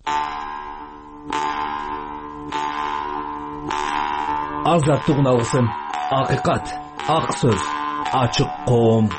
Азаттык уналысын, акыйкат, ак сөз, ачык коом.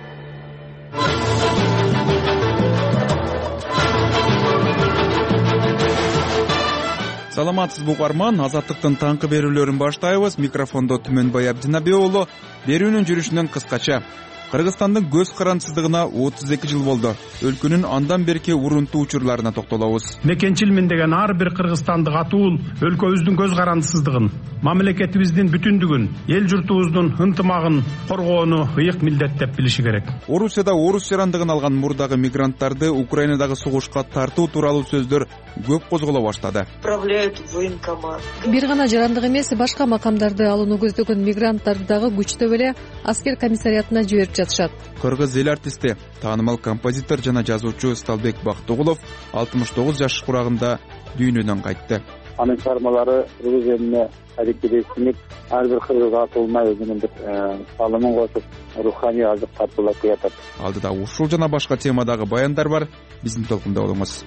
Саламатсызбы угарман, Азаттыктын таңкы берүүлөрүн баштайбыз. Микрофондо Түмөнбай Абдинабек уулу. Берүүнүн жүрүшүнөн кыскача. Кыргызстандын көз карандысыздыгына 32 жыл болду. Өлкөнүн андан берки урунтуу учурларына токтолобуз. Мекенчилмин деген ар бир кыргызстандык атуул өлкөбүздүн көз карандысыздыгын, мамлекетибиздин бүтүндүгүн, эл журтубуздун ынтымагын коргоону ыйык милдет деп билиши керек. Орусияда орус жарандыгын алган мурдагы мигранттарды Украинадагы согушка тартуу тууралуу сөздөр көп козголо баштады. Бир гана жарандык эмес, башка макамдарды алууну көздөгөн мигранттарды дагы күчтөп эле аскер комиссариатына жиберип жатышат. Кыргыз эл артисти, таанымал композитор жана жазуучу Сталбек Бактыгулов 69 жаш курагында дүйнөдөн кайтты. Анын чыгармалары кыргыз элине тарихи сиңип, ар бир кыргыз атылмай өзүнүн бир салымын кошуп, руханий азык тартуулап жатат. Алдыда ушул жана башка темадагы баяндар бар. Биздин толкунда болуңуз.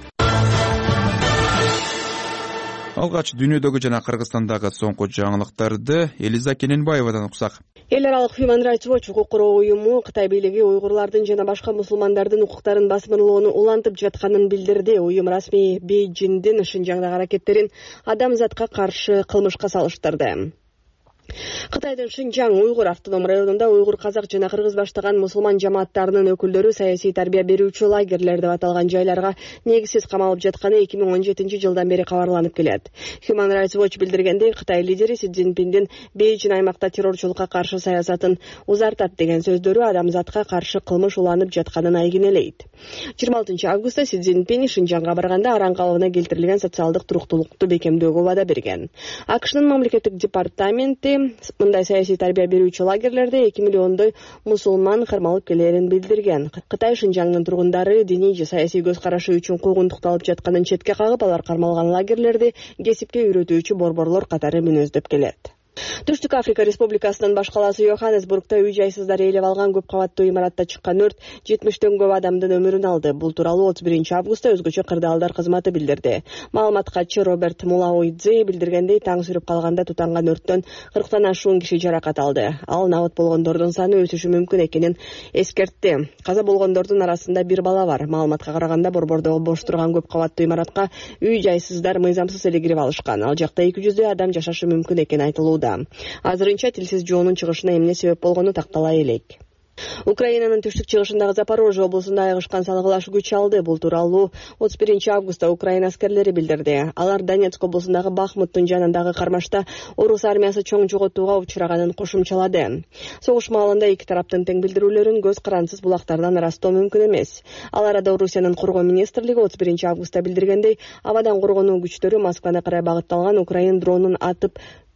Алгач дүйнөдөгү жана Кыргызстандагы соңку жаңылыктарды Элиза Кененбаевадан уксак. Эл аралык Human Rights Watch укук коргоо уюму Кытай бийлиги уйгурлардын жана башка мусулмандардын укуктарын басмырлоону улантып жатканын билдирди. Уюм расмий Бейжиңдин Шинжаңдагы аракеттерин адамзатка каршы кылмышка салыштырды. Кытайдын Шинжаң уйгур автоном районунда уйгур казак жана кыргыз баштаган мусулман жамааттарынын өкүлдөрү саясий тарбия берүүчү лагерлер деп аталган жайларга негизсиз камалып жатканы 2017-жылдан бери кабарланып келет. Human Rights Watch билдиргендей, Кытай лидери Си Цзиньпиндин Бейжиң аймакта террорчулукка каршы саясатын узартат деген сөздөрү адамзатка каршы кылмыш уланып жатканын айгинелейт. 26 августта Си Цзиньпин Шинжаңга барганда Аран калыбына келтирилген социалдык туруктуулукту бекемдөөгө вада берген. АКШнын мамлекеттик департаменти мындай саясий тарбия берүүчү лагерлерде 2 миллиондой мусулман кармалып келерин билдирген. Кытай Шинжаңдын тургундары диний же саясий көз карашы үчүн куугунтукталып жатканын четке кагып, алар кармалган лагерлерди кесипке үйрөтүүчү борборлор катары мүнөздөп келет. Түштүк Африка Республикасынын баш калаасы Йоханнесбургда үй-жайсыздар ээлеп алган көп кабаттуу имаратта чыккан өрт 70тен көп адамдын өмүрүн алды. Бул тууралуу 31 августта өзгөчө кырдаалдар кызматы билдирди. Маалымат катчы Роберт Мулауидзе билдиргендей, таң сүрүп калганда тутанган өрттөн 40тан ашуун киши жаракат алды. Ал набыт болгондордун саны өсүшү мүмкүн экенин эскертти. Каза болгондордун арасында бир бала бар. Маалыматка караганда борбордогу бош турган көп кабаттуу имаратка үй-жайсыздар мыйзамсыз эле кирип алышкан. Ал жакта 200 адам жашашы мүмкүн экени айтылууда. Азырынча тилсиз жоонун чыгышына эмне себеп болгону тактала элек. Украинанын түштүк чыгышындагы Запорожье облусунда айгышкан салгылаш күч алды. Бул тууралуу 31 августта Украина аскерлери билдирди. Алар Донецк облусундагы Бахмуттун жанындагы кармашта орус армиясы чоң жоготууга учураганын кошумчалады. Согуш маалында эки тараптын тең билдирүүлөрүн көз карансыз булактардан ырастоо мүмкүн эмес. Ал арада Орусиянын коргоо министрлиги 31 августта билдиргендей, абадан коргонуу күчтөрү Москваны карай багытталган Украин дронун атып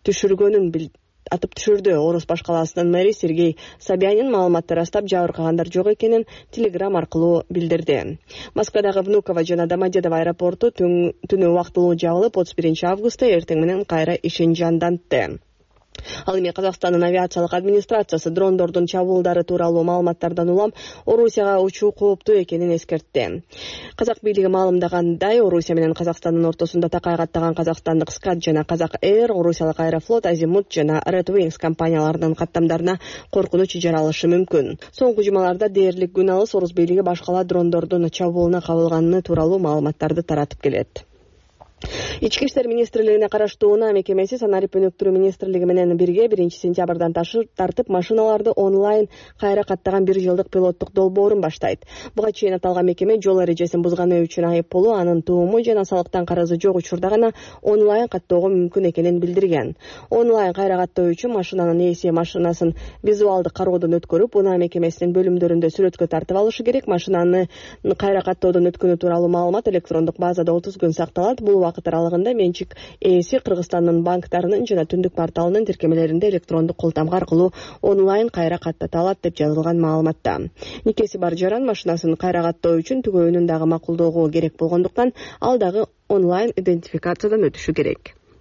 түшүрдү. Орус баш калаасынын мэри Сергей Собянин маалыматты растап, жабыркагандар жок экенин телеграм аркылуу билдирди. Москвадагы Внуково жана Домодедово аэропорту түнү убактылуу жабылып, 31 августта эртең менен кайра ишин жандантты. Ал эми Казакстандын авиациялык администрациясы дрондордун чабуулдары тууралуу маалыматтардан улам Орусияга учуу кооптуу экенин эскертти. Казак бийлиги маалымдагандай, Орусия менен Казакстандын ортосунда такай каттаган казакстандык Скат жана Казак Эйр, Орусиялык Аэрофлот, Азимут жана Red Wings компанияларынын каттамдарына коркунуч жаралышы мүмкүн. Соңку жумаларда дээрлик күн алыс орус бийлиги башкала дрондордун чабуулуна кабылганы тууралуу маалыматтарды таратып келет. Ички иштер министрлигине караштуу Унаа мекемеси санарип өнүктүрүү министрлиги менен бирге 1 сентябрдан тартып машиналарды онлайн кайра каттаган 1 жылдык пилоттук долбоорун баштайт. Буга чейин аталган мекеме жол эрежесин бузганы үчүн айыппулу, анын тууму жана салыктан карызы жок учурда гана онлайн каттоого мүмкүн экенин билдирген. Онлайн кайра каттоо үчүн машинанын ээси машинасын визуалдык кароодон өткөрүп, Унаа мекемесинин бөлүмдөрүндө сүрөткө тартып алышы керек. Машинаны кайра каттоодон өткөнү тууралуу маалымат электрондук базада 30 күн сакталат. Бул вакыт аралыгында менчик ээси Кыргызстандын банктарынын жана Түндүк порталынын тиркемелеринде электрондук колтамга аркылуу онлайн кайра каттата алат деп жазылган маалыматта. Никеси бар жаран машинасын кайра каттоо үчүн түгөөнүн дагы макулдоого керек болгондуктан ал дагы онлайн идентификациядан өтүшү керек.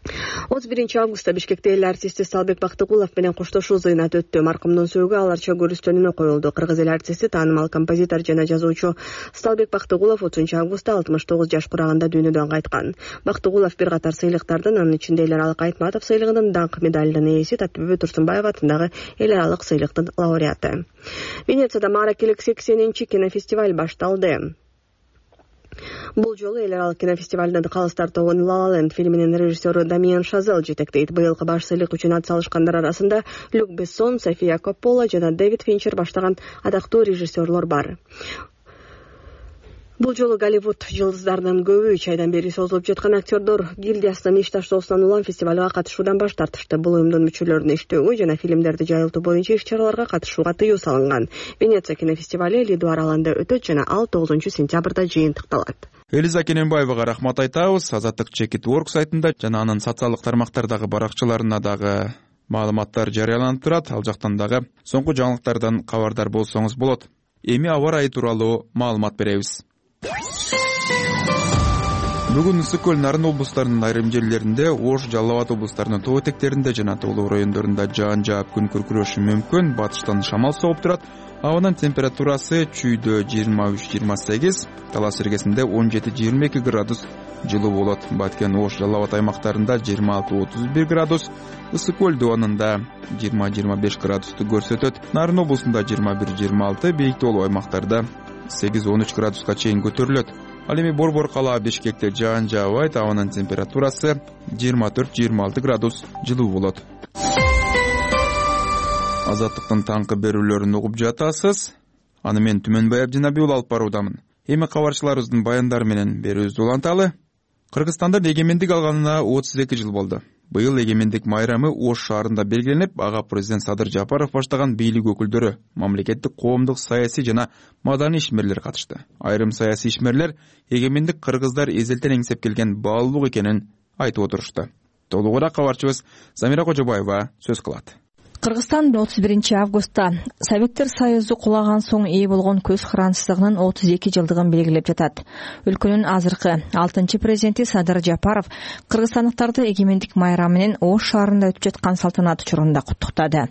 31 Бишкекте эл артисти Салбек Бактыгулов менен коштошуу зыйнат өттү. Маркумдун сөөгү аларча көрүстөнүнө коюлду. Кыргыз эл артисти таанымал композитор жана жазуучу Салбек Бактыгулов 30 августта 69 жаш кураганда дүйнөдөн кайткан. Бактыгулов бир катар сыйлыктардын, анын ичинде эл аралык Айтматов сыйлыгынын даңк медалынын ээси, Татбүбү Турсунбаева атындагы эл аралык сыйлыктын лауреаты. Венецияда мааракелик 80-чи кинофестиваль башталды. Бул жолу эл аралык кинофестивалдын калыстар тобун La La Land фильминин режиссеру Дамиан Шазел жетектейт. Быйылкы баш сыйлык үчүн ат салышкандар арасында Люк Бессон, София Коппола жана Дэвид Финчер баштаган адактуу режиссерлор бар. Бул жолу Голливуд жылдыздарынын көбү 3 айдан бери созулуп жаткан актёрдор гильдиясынын иш таштоосунан улам фестивалга катышуудан баш тартышты. Бул уюмдун мүчөлөрүнүн иштөөгө жана фильмдерди жайылтуу боюнча иш-чараларга катышууга тыюу салынган. Венеция кинофестивали Лидо аралында өтөт жана ал 9-сентябрда жыйынтыкталат. Элиза Кененбаевага рахмат айтабыз. Азаттык Чекит.org сайтында жана анын социалдык тармактардагы баракчаларына дагы маалыматтар жарыяланып турат. Ал жактан дагы соңку жаңылыктардан кабардар болсоңуз болот. Эми аба ырайы тууралуу маалымат беребиз. Бүгүн Ысык-Көл, Нарын облустарынын айрым жерлеринде, Ош, Жалал Абад облустарынын тоо этектеринде жана тоолуу райондорунда жаан жаап күн күркүрөшү мүмкүн. Батыштан шамал согуп турат. Абанын температурасы чүйдө 23-28, Талас иргесинде 17-22 градус жылуу болот. Баткен, Ош, Жалал Абад аймактарында 26-31 градус, Ысык-Көл дубанында 20-25 градусту көрсөтөт. Нарын облусунда 21-26, бийик тоолуу аймактарда 8-13 градуска чейин көтөрүлөт. Ал эми Борбор кала Бишкекте жаан жаабайт, абанын температурасы 24-26 градус жылуу болот. Азаттыктын таңкы берүүлөрүн угуп жатасыз. Аны мен Түмөнбай Абдинабиул алып баруудамын. Эми кабарчыларыбыздын баяндары менен берүүбүздү уланталы. Кыргызстандын эгемендик алганына 32 жыл болду. Быйыл эгемендик майрамы Ош шаарында белгиленип, ага президент Садыр Жапаров баштаган бийлик өкүлдөрү, мамлекеттик, коомдук, саясий жана маданий ишмерлер катышты. Айрым саясий ишмерлер эгемендик кыргыздар эзелтен эңсеп келген баалуулук экенин айтып отурушты. Толугураак кабарчыбыз Замира Кожобаева сөз кылат. Кыргызстан 31 августта Советтер Союзу кулаган соң ээ болгон көз карансыздыгынын 32 жылдыгын белгилеп жатат. Өлкөнүн азыркы 6-чы президенти Садыр Жапаров кыргызстандыктарды эгемендик майрамы менен Ош шаарында өтүп жаткан салтанат учурунда куттуктады.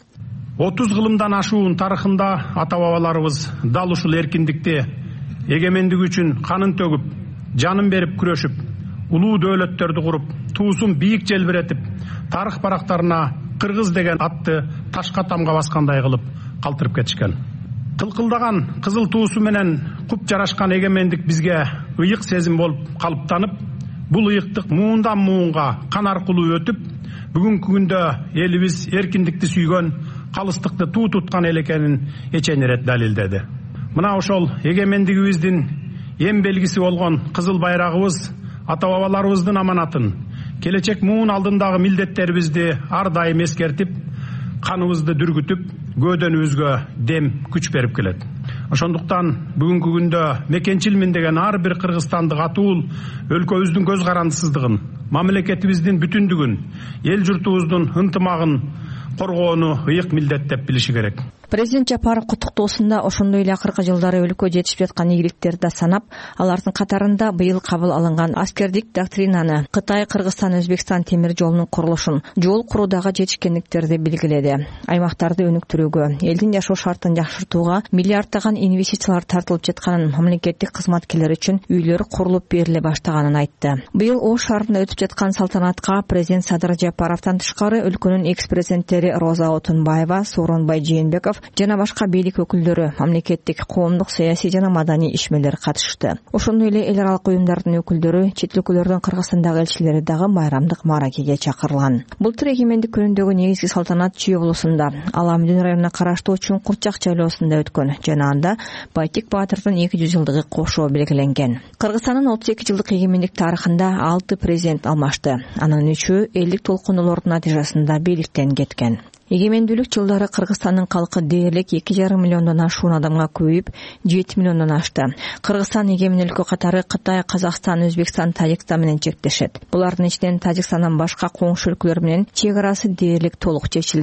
30 кылымдан ашуун тарыхында ата-бабаларыбыз дал ушул эркиндикти, эгемендик үчүн канын төгүп, жанын берип күрөшүп, улуу дөөлөттөрдү куруп, туусун бийик желбиретип, тарых барактарына кыргыз деген атты ташка тамга баскандай кылып калтырып кетишкен. Кылкылдаган кызыл туусу менен куп жарашкан эгемендик бизге ыйык сезим болуп калыптанып, бул ыйыктык муундан муунга кан аркылуу өтүп, бүгүнкү күндө элибиз эркиндикти сүйгөн, калыстыкты туу туткан эл экенин эчен ирет далилдеди. Мына ошол эгемендигибиздин эң белгиси болгон кызыл байрагыбыз ата-бабаларыбыздын аманатын, келечек муун алдындагы милдеттерибизди ар дайым эскертип, каныбызды дүргүтүп, көөдөнүбүзгө дем күч берип келет. Ошондуктан бүгүнкү күндө мекенчилмин деген ар бир кыргызстандык атуул өлкөбүздүн көз карандысыздыгын, мамлекетибиздин бүтүндүгүн, эл журтубуздун ынтымагын коргоону ыйык милдет деп билиши керек. Президент Жапаров куттуктоосунда ошондой эле акыркы жылдары өлкө жетишип жаткан ийгиликтерди санап, алардын катарында быйыл кабыл алынган аскердик доктринаны, Кытай, Кыргызстан, Өзбекстан темир жолунун курулушун, жол куруудагы жетишкендиктерди белгиледи. Аймактарды өнүктүрүүгө, элдин жашоо шартын жакшыртууга миллиарддаган инвестициялар тартылып жатканын, мамлекеттик кызматкерлер үчүн үйлөр курулуп бериле баштаганын айтты. Быйыл Ош шаарында өтүп жаткан салтанатка президент Садыр Жапаровдон тышкары өлкөнүн экс-президенттери Роза Отунбаева, Сооронбай Жээнбеков жана башка бийлик өкүлдөрү, мамлекеттик, коомдук, саясий жана маданий ишмерлер катышты. Ошондой эле эл аралык уюмдардын өкүлдөрү, чет өлкөлөрдүн Кыргызстандагы элчилери дагы майрамдык мааракеге чакырылган. Былтыр эгемендик күнүндөгү негизги салтанат Чүй облусунда, Ала Мүдүн районуна караштуу Чуңкурчак жайлоосунда өткөн жана анда Байтик Баатырдын 200 жылдыгы кошоо белгиленген. Кыргызстандын 32 жылдык эгемендик тарыхында 6 президент алмашты. Анын 3-ü элдик толкунулордун натыйжасында бийликтен кеткен. Эгемендүүлүк жылдары Кыргызстандын калкы дээрлик 2,5 миллиондон ашуун адамга көбөйүп, 7 миллиондон ашты. Кыргызстан эгемен өлкө катары Кытай, Казакстан, Өзбекстан, Тажикстан менен чектешет. Булардын ичинен Тажикстандан башка коңшу өлкөлөр менен чек арасы дээрлик толук чечилди.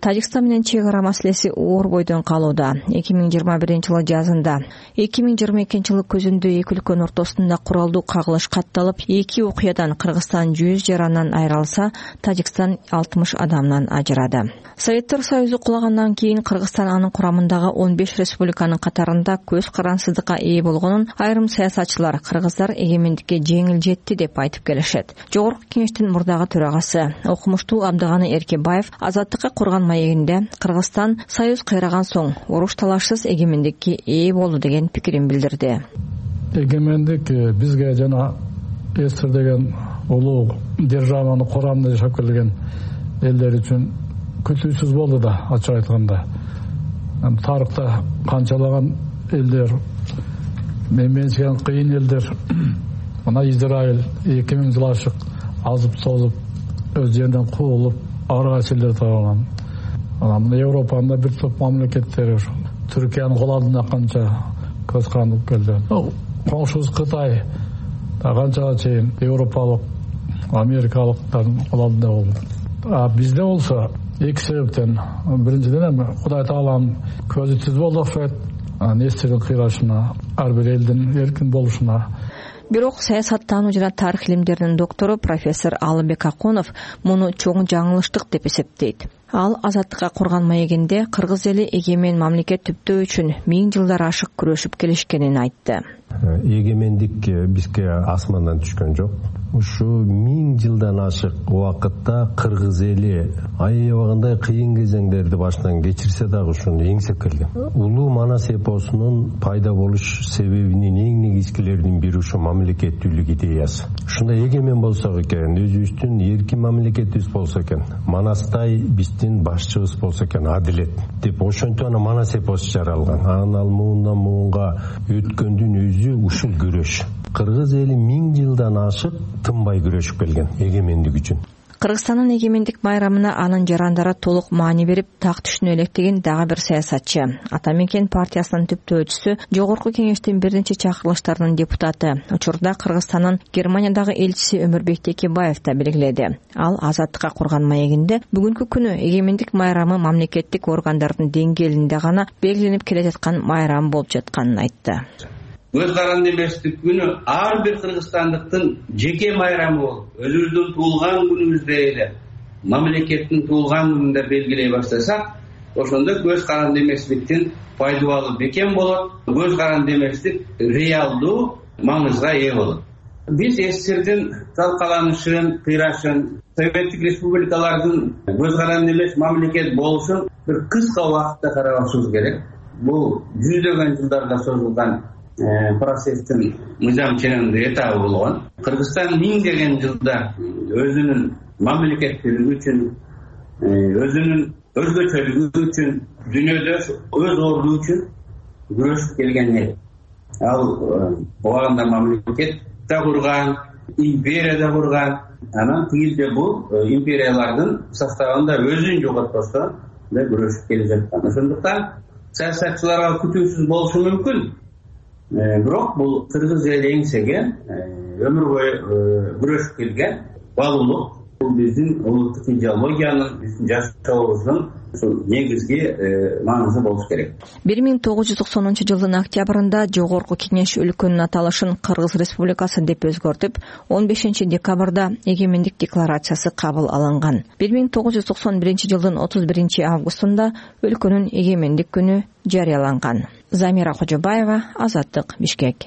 Тажикстан менен чек ара маселеси оор бойдон калууда. 2021-жылы жазында, 2022-жылы көзүндө эки өлкөнүн ортосунда куралдуу кагылыш катталып, эки окуядан Кыргызстан 100 жарандан айрылса, Тажикстан 60 адамдан ажырады. Советтер Союзу кулагандан кийин Кыргызстан анын курамындагы 15 республиканын катарында көз карансыздыкка ээ болгонун айрым саясатчылар кыргыздар эгемендикке жеңил жетти деп айтып келишет. Жогорку кеңештин мурдагы төрагасы Окумуштуу Абдыганы Эркебаев Азаттыкка курган маегинде Кыргызстан союз кыйраган соң уруш талашсыз эгемендикке ээ болду деген пикирин билдирди. Эгемендик бизге жана СССР деген улуу державанын курамында жашап келген элдер үчүн күтүүсүз болду да, ачык айтканда. Тарыхта канчалаган элдер, менчиген кыйын элдер, мына Израиль 2000 жыл ашык азып созуп, өз жеринен куулуп, арга чилдер табылган. Мына Европанын бир топ мамлекеттери, Түркиянын кол алдына канча көз карандып келди. Коңшубуз Кытай канчага чейин европалык, америкалыктардын кол алдында болду. Бизде болсо эки себептен. Биринчиден Кудай Тааланын көзү түз болду окшойт. Нестердин кыйрашына, ар бир элдин эркин болушуна. Бирок саясаттануу жана тарых илимдеринин доктору профессор Алыбек Акунов муну чоң жаңылыштык деп эсептейт. Ал Азаттыкка курган маегинде кыргыз эли эгемен мамлекет түптөө үчүн 1000 жылдар ашык күрөшүп келишкенин айтты. Эгемендик бизге асмандан түшкөн жок. Ушу 1000 жылдан ашык убакытта кыргыз эли аябагандай кыйын кезеңдерди башынан кечирсе дагы ушуну эңсеп келген. Улуу Манас эпосунун пайда болуш себебинин эң негизгилеринин бири ушу мамлекеттүүлүк идеясы. Ушундай эгемен болсок экен, өзүбүздүн эркин мамлекетибиз болсо экен, Манастай биздин башчыбыз болсо экен, адилет деп ошентип аны Манас эпосу жаралган. Анан ал муундан муунга өткөндүн өзү ушул күрөш. Кыргыз эли 1000 жылдан ашык тынбай күрөшүп келген эгемендик үчүн. Кыргызстандын эгемендик майрамына анын жарандары толук маани берип так түшүнө электеген дагы бир саясатчы. Ата Мекен партиясынын түптөөчүсү, Жогорку кеңештин бир нече чакырылыштарынын депутаты, учурда Кыргызстандын Германиядагы элчиси Өмүрбек Текебаев да белгиледи. Ал Азаттыкка курган маегинде бүгүнкү күнү эгемендик майрамы мамлекеттик органдардын деңгээлинде гана белгиленип келе жаткан майрам болуп жатканын айтты. Көз каранды эместик күнү ар бир кыргызстандыктын жеке майрамы болуп, өзүбүздүн туулган күнүбүздө эле мамлекеттин туулган күнүндө белгилей баштасак, ошондо көз каранды эместиктин пайдубалы бекем болот, көз каранды эместик реалдуу маңызга ээ болот. Биз СССРдин талкаланышын, кыйрашын, советтик республикалардын көз каранды эмес мамлекет болушун бир кыска убакытта карабашыбыз керек. Бул жүздөгөн жылдарга созулган процесстин мыйзам ченемдүү этабы болгон. Кыргызстан 1000 жылда өзүнүн мамлекеттүүлүгү үчүн, өзүнүн өзгөчөлүгү үчүн, дүйнөдө өз орду үчүн күрөшүп келген эл. Ал убагында мамлекет да курган, империя да курган. Анан тигилде бул империялардын составында өзүн жоготпостон да күрөшүп келе жаткан. Ошондуктан саясатчыларга күтүүсүз болушу мүмкүн. Бирок бул кыргыз эли эңсеген, өмүр бою күрөшүп келген баалуулук. Бул биздин улуттук идеологиянын, биздин жашообуздун негизги маңызы болуш керек. 1990-жылдын октябрында Жогорку Кеңеш өлкөнүн аталышын Кыргыз Республикасы деп өзгөртүп, 15 декабрда эгемендик декларациясы кабыл алынган. 1991-жылдын 31 августунда өлкөнүн эгемендик күнү жарыяланган. Замира Кожобаева, Азаттык, Бишкек.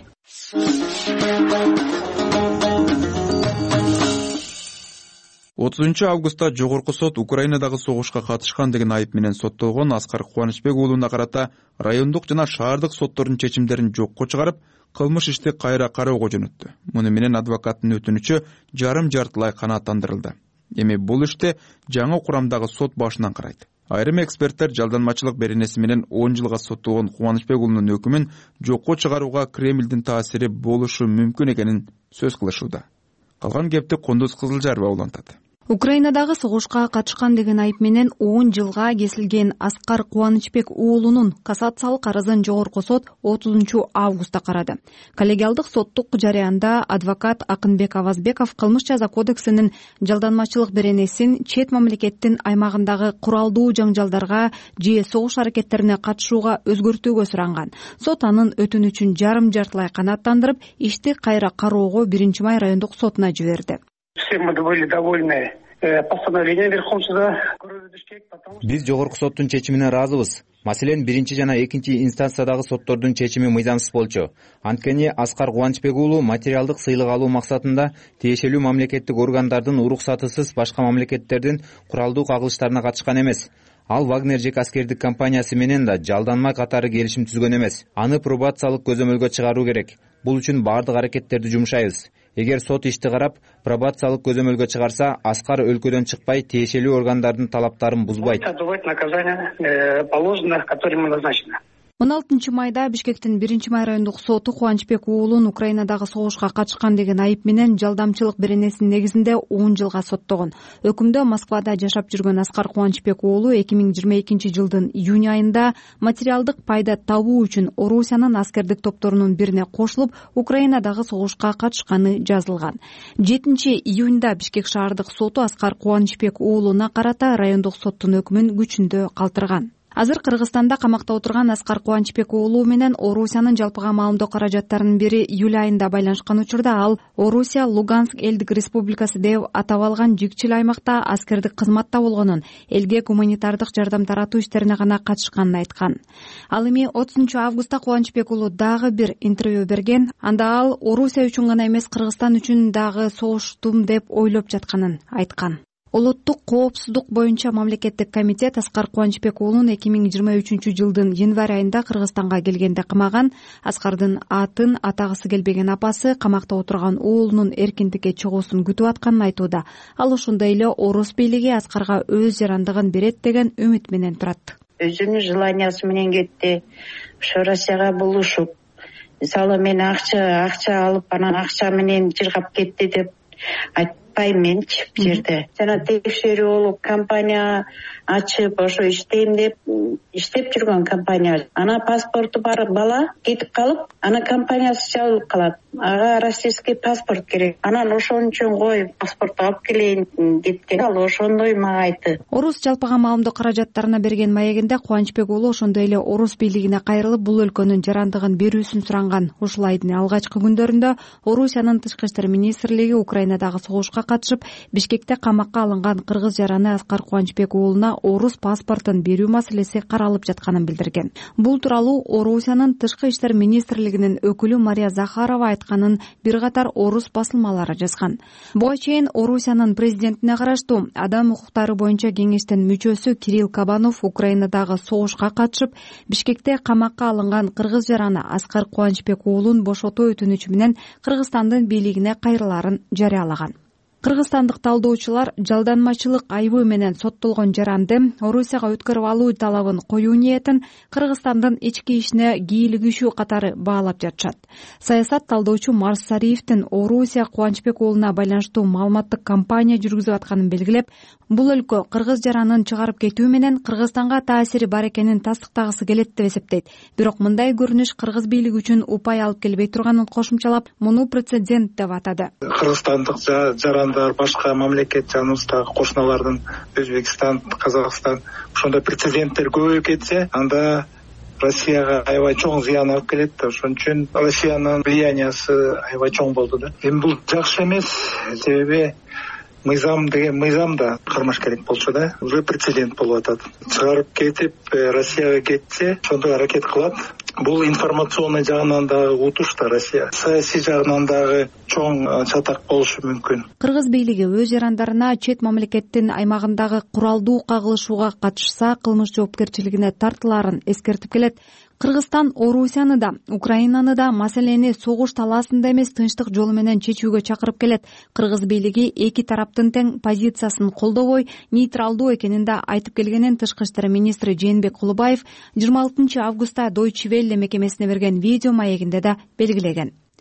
30 августта Жогорку сот Украинадагы согушка катышкан деген айып менен соттолгон Аскар Кубанычбек уулуна карата райондук жана шаардык соттордун чечимдерин жокко чыгарып, кылмыш ишти кайра кароого жөнөттү. Муну менен адвокаттын өтүнүчү жарым-жартылай канааттандырылды. Эми бул иште жаңы курамдагы сот башынан карайт. Айрым эксперттер жалданмачылык беренеси менен 10 жылга соттолгон Кубанычбек уулунун өкүмүн жокко чыгарууга Кремлдин таасири болушу мүмкүн экенин сөз кылышууда. Калган кепти Кундуз Кызылжарова улантат. Украинадагы согушка катышкан деген айып менен 10 жылга кесилген Аскар Кубанычбек уулунун кассациялык арызын жогорку сот 30 августта карады. Коллегиалдык соттук жарыянда адвокат Акынбек Авазбеков кылмыш жаза кодексинин жалданмачылык беренесин чет мамлекеттин аймагындагы куралдуу жаңжалдарга же согуш аракеттерине катышууга өзгөртүүгө суранган. Сот анын өтүнүчүн жарым-жартылай канааттандырып, ишти кайра кароого 1-май райондук сотуна жиберди. Все мы были довольны постановлением Верховного суда. Биз жогорку соттун чечимине ыраазыбыз. Маселен 1 жана 2 инстанциядагы соттордун чечими мыйзамсыз болчу. Анткени Аскар Кубанычбек уулу материалдык сыйлык алуу максатында тиешелүү мамлекеттик органдардын уруксатысыз башка мамлекеттердин куралдуу кагылыштарына катышкан эмес. Ал Вагнер жеке аскердик компаниясы менен да жалданма катары келишим түзгөн эмес. Аны пробациялык көзөмөлгө чыгаруу керек. Бул үчүн баардык аракеттерди жумшайбыз. Эгер сот ишти карап, пробациялык көзөмөлгө чыгарса, Аскар өлкөдөн чыкпай, тиешелүү органдардын талаптарын бузбайт. 16 майда Бишкектин 1-май райондук соту Кубанычбек уулун Украинадагы согушка катышкан деген айып менен жалдамчылык беренесинин негизинде 10 жылга соттогон. Өкүмдө Москвада жашап жүргөн Аскар Кубанычбек уулу 2022 жылдын июнь айында материалдык пайда табуу үчүн Орусиянын аскердик топторунун бирине кошулуп, Украинадагы согушка катышканы жазылган. 7 июнда Бишкек шаардык соту Аскар Кубанычбек уулуна карата райондук соттун өкүмүн күчүндө калтырган. Азыр Кыргызстанда камакта отурган Аскар Кубанычбек уулу менен Орусиянын жалпыга маалымдоо каражаттарынын бири июль айында байланышкан учурда ал Орусия Луганск элдик республикасы деп атап алган жигчил аймакта аскердик кызматта болгонун, элге гуманитардык жардам таратуу иштерине гана катышканын айткан. Ал эми 30 августта Кубанычбек уулу дагы бир интервью берген. Анда ал Орусия үчүн гана эмес, Кыргызстан үчүн дагы согуштум деп ойлоп жатканын айткан. Улуттук коопсуздук боюнча мамлекеттик комитет Аскар Кубанычбек уулун 2023 жылдын январь айында Кыргызстанга келгенде камаган. Аскардын атын атагысы келбеген апасы камакта отурган уулунун эркиндикке чыгуусун күтүп атканын айтууда. Ал ошондой эле Орус бийлиги Аскарга өз жарандыгын берет деген үмүт менен турат. Өзүнүн желаниясы менен кетти. Ошо Россияга булушуп, мисалы мен акча алып, анан акча менен жыргап кетти деп айтпаймынчы бул жерде. Жана текшерүү болуп, компания ачып, ошо иштейм деп иштеп жүргөн компания. Ана паспорту бар бала кетип калып, ана компаниясы жабылып калат. Ага российский паспорт керек. Анан ошон үчүн кой паспорт алып келейин кеткен. Ал ошондой мага айтты. Орус жалпыга маалымдоо каражаттарына берген маегинде Кубанычбек уулу ошондой эле Орус бийлигине кайрылып, бул өлкөнүн жарандыгын берүүсүн суранган. Ушул айдын алгачкы күндөрүндө Орусиянын тышкы иштер министрлиги Украинадагы согушка катышып, Бишкекте камакка алынган кыргыз жараны Аскар Кубанычбек уулуна Орус паспортун берүү маселеси каралып жатканын билдирген. Бул тууралуу Орусиянын тышкы иштер министрлигинин өкүлү Мария Захарова айтканын бир катар орус басылмалары жазган. Буга чейин Орусиянын президентине караштуу адам укуктары боюнча кеңештин мүчөсү Кирилл Кабанов Украинадагы согушка катышып, Бишкекте камакка алынган кыргыз жараны Аскар Кубанычбек уулун бошотуу өтүнүчү менен Кыргызстандын бийлигине кайрылаарын жарыялаган. Кыргызстандык талдоочулар жалданмачылык айыбы менен соттолгон жаранды Орусияга өткөрүп алуу талабын коюу ниетин Кыргызстандын ички ишине кийлигишүү катары баалап жатышат. Саясат талдоочу Марс Сариевдин Орусия Кубанычбек уулуна байланыштуу маалыматтык кампания жүргүзүп атканын белгилеп, бул өлкө кыргыз жаранын чыгарып кетүү менен Кыргызстанга таасири бар экенин тастыктагысы келет деп эсептейт. Бирок мындай көрүнүш кыргыз бийлиги үчүн упай алып келбей турганын кошумчалап, муну прецедент деп атады. Кыргызстандык жарандар башка мамлекет жаныбыздагы кошуналардын Өзбекстан, Казакстан ошондой прецеденттер көбөйүп кетсе, анда Россияга аябай чоң зыян алып келет да. Ошон үчүн Россиянын влияниясы аябай чоң болду да. Эми бул жакшы эмес, себеби мыйзам деген мыйзам да кармаш керек болчу да. Уже прецедент болуп атат. Чыгарып кетип Россияга кетсе, ошондой аракет кылат. Бул информационный жагынан дагы утуш да Россия. Саясий жагынан дагы чоң чатак болушу мүмкүн. Кыргыз бийлиги өз жарандарына чет мамлекеттин аймагындагы куралдуу кагылышууга катышса кылмыш жоопкерчилигине тартылаарын эскертип келет. Кыргызстан Орусияны да, Украинаны да маселени согуш талаасында эмес, тынчтык жолу менен чечүүгө чакырып келет. Кыргыз бийлиги эки тараптын тең позициясын колдобой, нейтралдуу экенин да айтып келгенин тышкы иштер министри Жээнбек Кулубаев 26 августта Deutsche Welle мекемесине берген видео маегинде да белгилеген.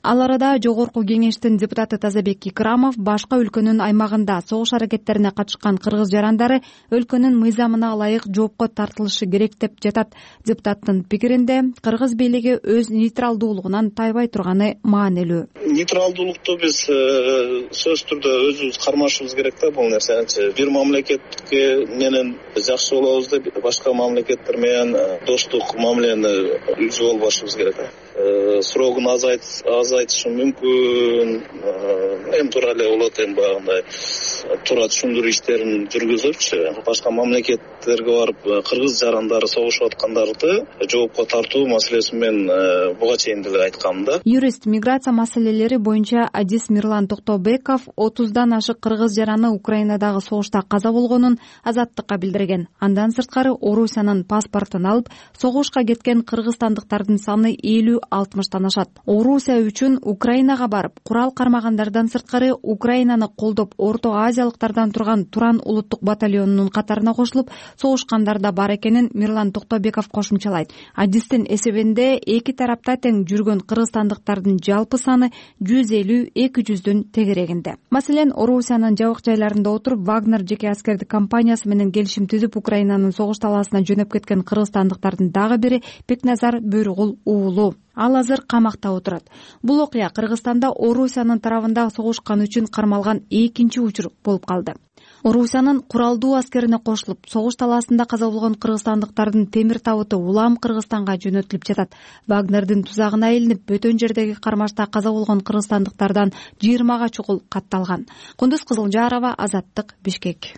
Ал арада Жогорку Кеңештин депутаты Тазабек Икрамов башка өлкөнүн аймагында согуш аракеттерине катышкан кыргыз жарандары өлкөнүн мыйзамына ылайык жоопко тартылышы керек деп жатат. Депутаттын пикиринде кыргыз бийлиги өз нейтралдуулугунан тайбай турганы маанилүү. Нейтралдуулукту биз сөзсүз түрдө өзүбүз кармашыбыз керек да бул нерсени. Бир мамлекетке менен жакшы болобуз деп башка мамлекеттер менен достук мамилени үзүп албашыбыз керек. Срогун азайтышы мүмкүн, эми туура эле болот, эми баягындай туура түшүндүрүү иштерин жүргүзүпчү башка мамлекеттерге барып кыргыз жарандары согушуп аткандарды жоопко тартуу маселеси мен буга чейин деле айткам да. Юрист миграция маселелери боюнча Адис Мирлан Токтобеков 30дан ашык кыргыз жараны Украинадагы согушта каза болгонун Азаттыкка билдирген. Андан сырткары Орусиянын паспортун алып, согушка кеткен кыргызстандыктардын саны 50-60тан ашат. Орусия үчүн Украинага барып, курал кармагандардан сырткары Украинаны колдоп Орто Азиялыктардан турган Туран улуттук батальонунун катарына кошулуп, согушкандар да бар экенин Мирлан Токтобеков кошумчалайт. Адистин эсебинде эки тарапта тең жүргөн кыргызстандыктардын жалпы саны 150-200дүн тегерегинде. Маселен, Орусиянын жабык жайларында отуруп, Вагнер жеке аскердик компаниясы менен келишим түзүп, Украинанын согуш талаасына жөнөп кеткен кыргызстандыктардын дагы бири Бекназар Бөрүгул уулу. Ал азыр камакта отурат. Бул окуя Кыргызстанда Орусиянын тарабында согушкан үчүн кармалган экинчи учур болуп калды. Орусиянын куралдуу аскерине кошулуп, согуш талаасында каза болгон кыргызстандыктардын темир табыты улам Кыргызстанга жөнөтүлүп жатат. Вагнердин тузагына илинип, бөтөн жердеги кармашта каза болгон кыргызстандыктардан 20га чукул катталган. Кундуз Кызылжарова, Азаттык, Бишкек.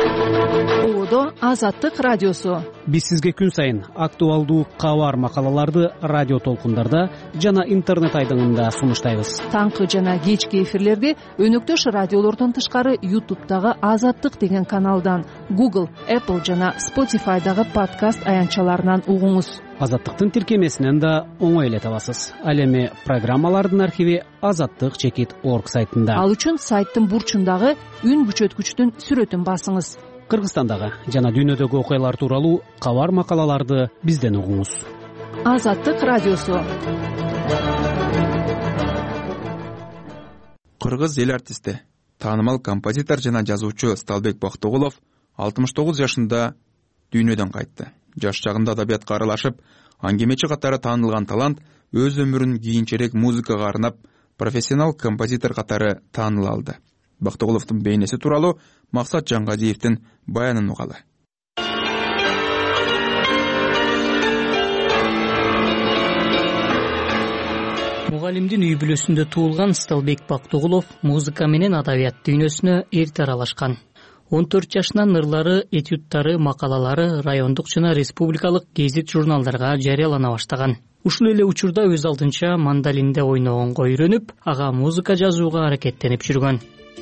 Оодо Азаттык радиосу. Биз сизге күн сайын актуалдуу кабар макалаларды радио толкундарда жана интернет айдыңында сунуштайбыз. Таңкы жана кечки эфирлерди өнөктөш радиолордон тышкары YouTube'дагы Азаттык деген каналдан, Google, Apple жана Spotify'дагы подкаст аянтчаларынан угуңуз. Азаттыктын тиркемесинен да оңой эле табасыз. Ал эми программалардын архиви azattik.org сайтында. Ал үчүн сайттын бурчундагы үн күчөткүчтүн сүрөтүн басыңыз. Кыргызстандагы жана дүйнөдөгү окуялар тууралуу кабар макалаларды бизден угуңуз. Азаттык радиосу. Кыргыз эл артисти, таанымал композитор жана жазуучу Сталбек Бактыгулов 69 жашында дүйнөдөн кайтты. Жаш чагында адабиятка аралашып, аңгемечи катары таанылган талант өз өмүрүн кийинчерээк музыкага арнап, профессионал композитор катары тааныла алды. Бактыгуловдун бейнеси тууралуу Максат Жангадиевдин баянын угалы. Мугалимдин үй бүлөсүндө туулган Сталбек Бактыгулов музыка менен адабият дүйнөсүнө эрте аралашкан. 14 жашынан ырлары, этюдтары, макалалары райондук жана республикалык гезит журналдарга жарыялана баштаган. Ушул эле учурда өз алдынча мандолинде ойногонго үйрөнүп, ага музыка жазууга аракеттенип жүргөн.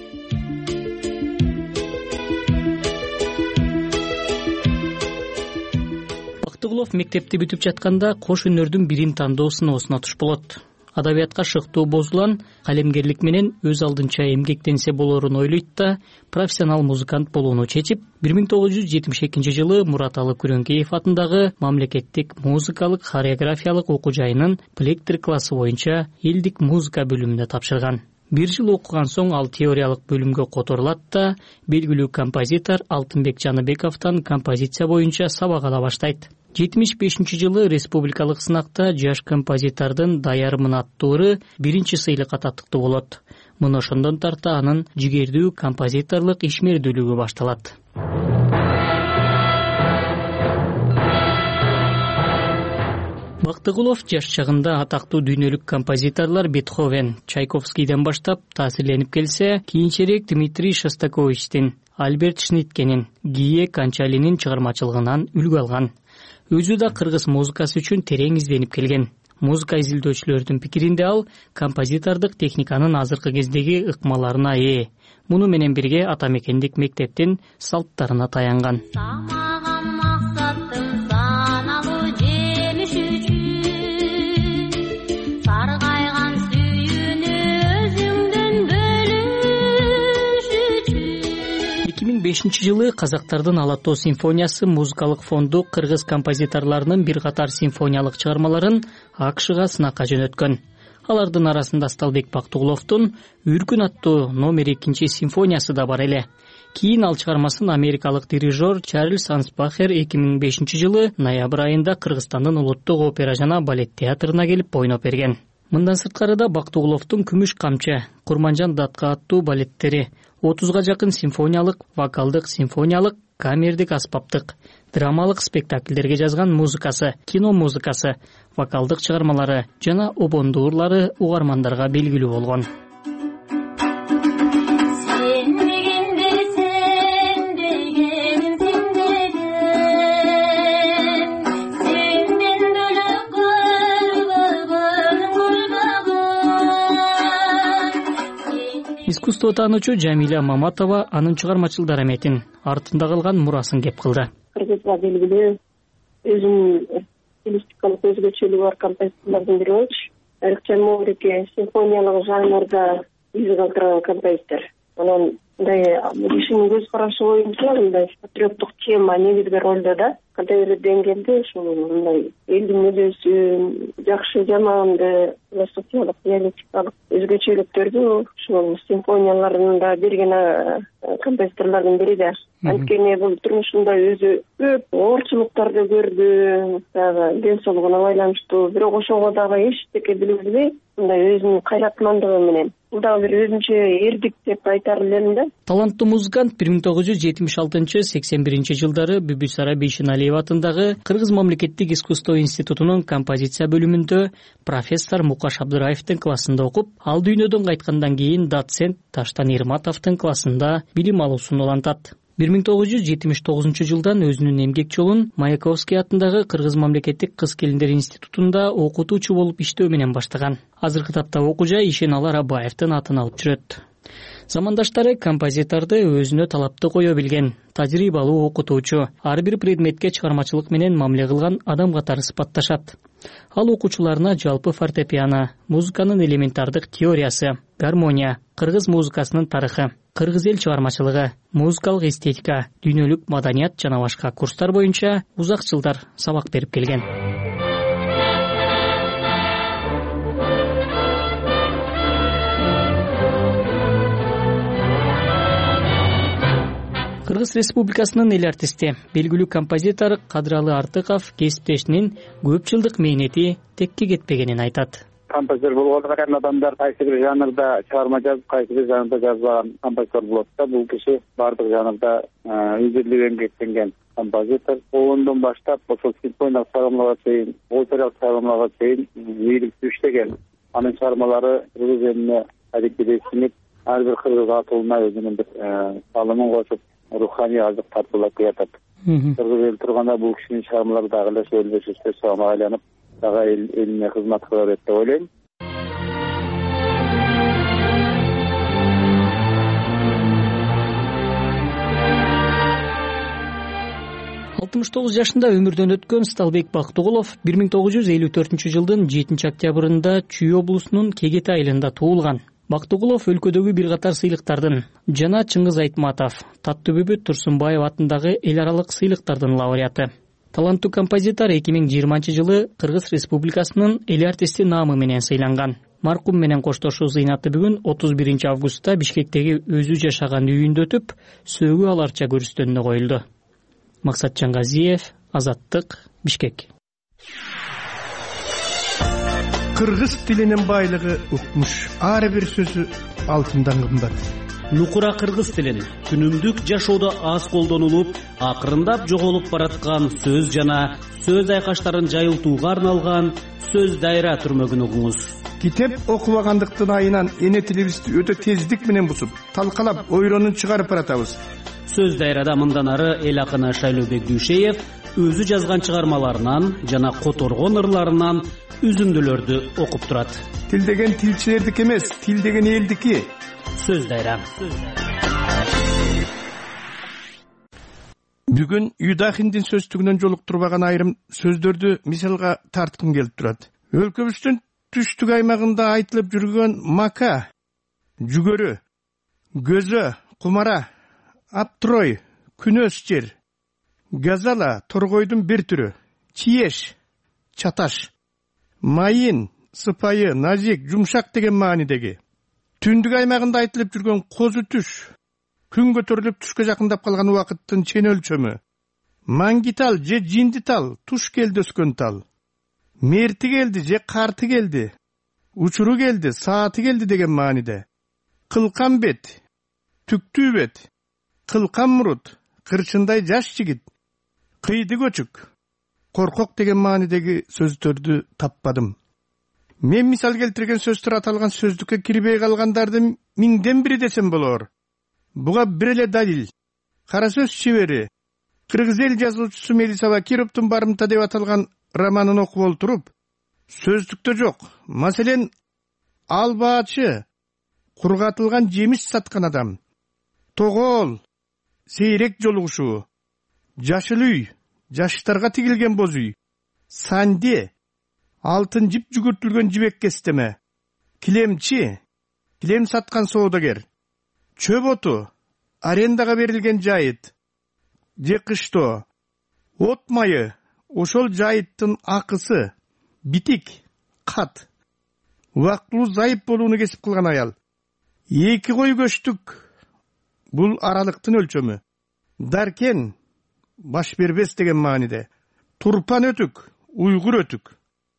Бактыгулов мектепти бүтүп жатканда кош өнөрдүн бирин тандоо сыноосуна туш болот. Адабиятка шыктуу бозулан, калемгерлик менен өз алдынча эмгектенсе болорун ойлойт да, профессионал музыкант болууну чечип, 1972-жылы Мураталы Күрөңкеев атындагы мамлекеттик музыкалык хореографиялык окуу жайынын плектр классы боюнча элдик музыка бөлүмүнө тапшырган. 1 жыл окуган соң ал теориялык бөлүмгө которулат да, белгилүү композитор Алтынбек Жаныбековдон композиция боюнча сабак ала баштайт. 75-жылы республикалык сынакта жаш композитордун даярмын аттуу ыры биринчи сыйлыкка татыктуу болот. Мына ошондон тарта анын жигердүү композиторлук ишмердүүлүгү башталат. Бактыгулов жаш чагында атактуу дүйнөлүк композиторлор Бетховен, Чайковскийден баштап таасирленип келсе, кийинчерээк Дмитрий Шостаковичтин, Альберт Шниткенин, Гие Канчалинин чыгармачылыгынан үлгү алган. Өзү да кыргыз музыкасы үчүн терең изденип келген. Музыка изилдөөчүлөрдүн пикиринде ал композитордук техниканын азыркы кездеги ыкмаларына ээ. Муну менен бирге атамекендик мектептин салттарына таянган. Жылы Казактардын Ала тоо симфониясы музыкалык фонду кыргыз композиторлорунун бир катар симфониялык чыгармаларын АКШга сынакка жөнөткөн. Алардын арасында Сталбек Бактыгуловдун Үркүн аттуу номер 2-симфониясы да бар эле. Кийин ал чыгармасын америкалык дирижер Чарльз Ансбахер 2005-жылы ноябрь айында Кыргызстандын улуттук опера жана балет театрына келип ойноп берген. Мындан сырткары да Бактыгуловдун Күмүш камчы, Курманжан датка аттуу балеттери, 30га жакын симфониялык, вокалдык, симфониялык, камердик аспаптык, драмалык спектакльдерге жазган музыкасы, кино музыкасы, вокалдык чыгармалары жана обондуурлары угармандарга белгилүү болгон. Искусствотануучу Жамиля Маматова анын чыгармачылдар эметин, артында калган мурасын кеп кылды. Кыргызга белгилүү өзүнүн стилистикалык өзгөчөлүгү бар композиторлордун бири болчу. Айрыкча Моврике симфониялык жанрда из калтырган композитор. Анан мындай кишинин көз карашы боюнча мындай патриоттук тема негизги ролдо да. Кандай бир деңгээлде ушул мындай элдин мүдөсүн, жакшы жаманды, философиялык, диалектикалык өзгөчөлүктөрдү ушул симфонияларында берген композиторлордун бири да. Анткени бул турмушунда өзү көп оорчулуктарды көрдү, дагы ден соолугуна байланыштуу, бирок ошого дагы эчтеке билбей, мындай өзүнүн кайратмандыгы менен бул дагы бир өзүнчө эрдик деп айтар элем да. Таланттуу музыкант 1976-81-жылдары Бүбүсара Бейшеналиева атындагы Кыргыз мамлекеттик искусство институтунун композиция бөлүмүндө профессор Мукаш Абдыраевдин классында окуп, ал дүйнөдөн кайткандан кийин доцент Таштан Ирматовдун классында билим алуусун улантат. 1979-жылдан өзүнүн эмгек жолун Маяковский атындагы Кыргыз мамлекеттик кыз-келиндер институтунда окутуучу болуп иштөө менен баштаган. Азыркы тапта окуу жай Ишеналы Рабаевдин атын алып жүрөт. Замандаштары композиторду өзүнө талапты кое билген, тажрыйбалуу окутуучу, ар бир предметке чыгармачылык менен мамиле кылган адам катары сыпатташат. Ал окуучуларына жалпы фортепиано, музыканын элементардык теориясы, гармония, кыргыз музыкасынын тарыхы, кыргыз эл чыгармачылыгы, музыкалык эстетика, дүйнөлүк маданият жана башка курстар боюнча узак жылдар сабак берип келген. Кыргыз Республикасынын эл артисти, белгилүү композитор Кадыралы Артыков кесиптешинин көп жылдык мээнети текке кетпегенин айтат. Композитор болгондо кайран адамдар кайсы бир жанрда чыгарма жазып, кайсы бир жанрда жазбаган композитор болот да. Бул киши бардык жанрда үзүрлүү эмгектенген композитор. Ондон баштап ошол симфониялык чыгармаларга чейин, опералык чыгармаларга чейин ийгиликтүү иштеген. Анын чыгармалары кыргыз элине адикке сиңип, ар бир кыргыз атылмай өзүнүн бир салымын кошуп, руханий азык тартуулап жатат. Кыргыз эл турганда бул кишинин чыгармалары дагы эле сөйлөшүштө сага айланып, дагы элине кызмат кыла берет деп ойлойм. жашында өмүрдөн өткөн Сталбек Бактыгулов 1954-жылдын 7-октябрында Чүй облусунун Кегете айылында туулган. Бактыгулов өлкөдөгү бир катар сыйлыктардын жана Чыңгыз Айтматов, Таттыбүбүт Турсунбаев атындагы эл аралык сыйлыктардын лауреаты. Таланттуу композитор 2020-жылы Кыргыз Республикасынын эл артисти наамы менен сыйланган. Маркум менен коштошуу зыйнаты бүгүн 31-августта Бишкектеги өзү жашаган үйүндө өтүп, сөөгү аларча көрүстөнүнө коюлду. Максат Чангазиев, Азаттык, Бишкек. Кыргыз тилинин байлыгы укмуш. Ар бир сөзү алтындан кымбат. Нукура кыргыз тилин күнүмдүк жашоодо аз колдонулуп, акырындап жоголуп бараткан сөз жана сөз айкаштарын жайылтууга арналган сөз дайра түрмөгүн угуңуз. Китеп окубагандыктын айынан эне тилибизди өтө тездик менен бусуп, талкалап, ойронун чыгарып баратабыз. Сөз дайрада мындан ары эл акыны Шайлообек Дүйшеев өзү жазган чыгармаларынан жана которгон ырларынан үзүндүлөрдү окуп турат. Тил деген тилчилердики эмес, тил деген элдики. Сөз дайра. Бүгүн Юдахиндин сөздүгүнөн жолуктурбаган айрым сөздөрдү мисалга тарткым келип турат. Өлкөбүздүн түштүк аймагында айтылып жүргөн мака, жүгөрү, көзө, кумара, аптрой, күнөс жер, газала торгойдун бир түрү, чиеш, чаташ, майын, сыпайы, назик, жумшак деген маанидеги. Түндүк аймагында айтылып жүргөн козу түш, күн көтөрүлүп түшкө жакындап калган убакыттын чен өлчөмү. Мангитал же жиндитал, туш келди өскөн тал. Мерти келди же карты келди, учуру келди, сааты келди деген мааниде. Кылкан бет, түктүү бет, кылкан мурут, кырчындай жаш жигит, кыйды көчүк, коркок деген маанидеги сөздөрдү таппадым. Мен мисал келтирген сөздөр аталган сөздүккө кирбей калгандардын миңден бири десем болор. Буга бир эле далил. Кара сөз чебери, кыргыз эл жазуучусу Мелисова Кировдун барымта деп аталган романын окуп олтуруп, сөздүктө жок. Маселен, албаачы, кургатылган жемиш саткан адам, тогол, сейрек жолугушуу, жашыл үй, жаштарга тигилген боз үй, санде, алтын жип жүгүртүлгөн жибек кестеме, килемчи, килем саткан соодагер, чөп оту, арендага берилген жайыт, же кыштоо, от майы, ошол жайыттын акысы, битик, кат, убактылуу зайып болууну кесип кылган аял. 2 кой көчтүк, бул аралыктын өлчөмү. Даркен, баш бербес деген мааниде. Турпан өтүк, уйгур өтүк.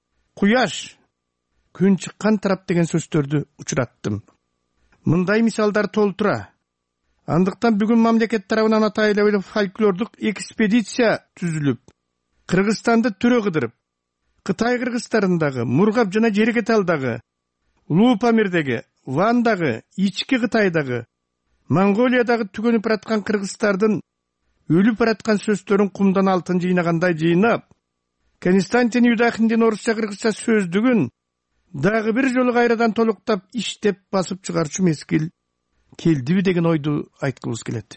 Куяш, күн чыккан тарап деген сөздөрдү учураттым. Мындай мисалдар толтура. Андыктан бүгүн мамлекет тарабынан атайлуу фольклордук экспедиция түзүлүп, Кыргызстанды төрө кыдырып, Кытай кыргыздарындагы, Мургап жана Жерекеталдагы, Улуу Памирдеги, Вандагы, Ички Кытайдагы, Монголиядагы түгөнүп бараткан кыргыздардын өлүп бараткан сөздөрүн кумдан алтын жыйнагандай жыйнап, Константин Юдахиндин орусча кыргызча сөздүгүн дагы бир жолу кайрадан толуктап иштеп басып чыгарчу мезгил келдиби деген ойду айткыбыз келет.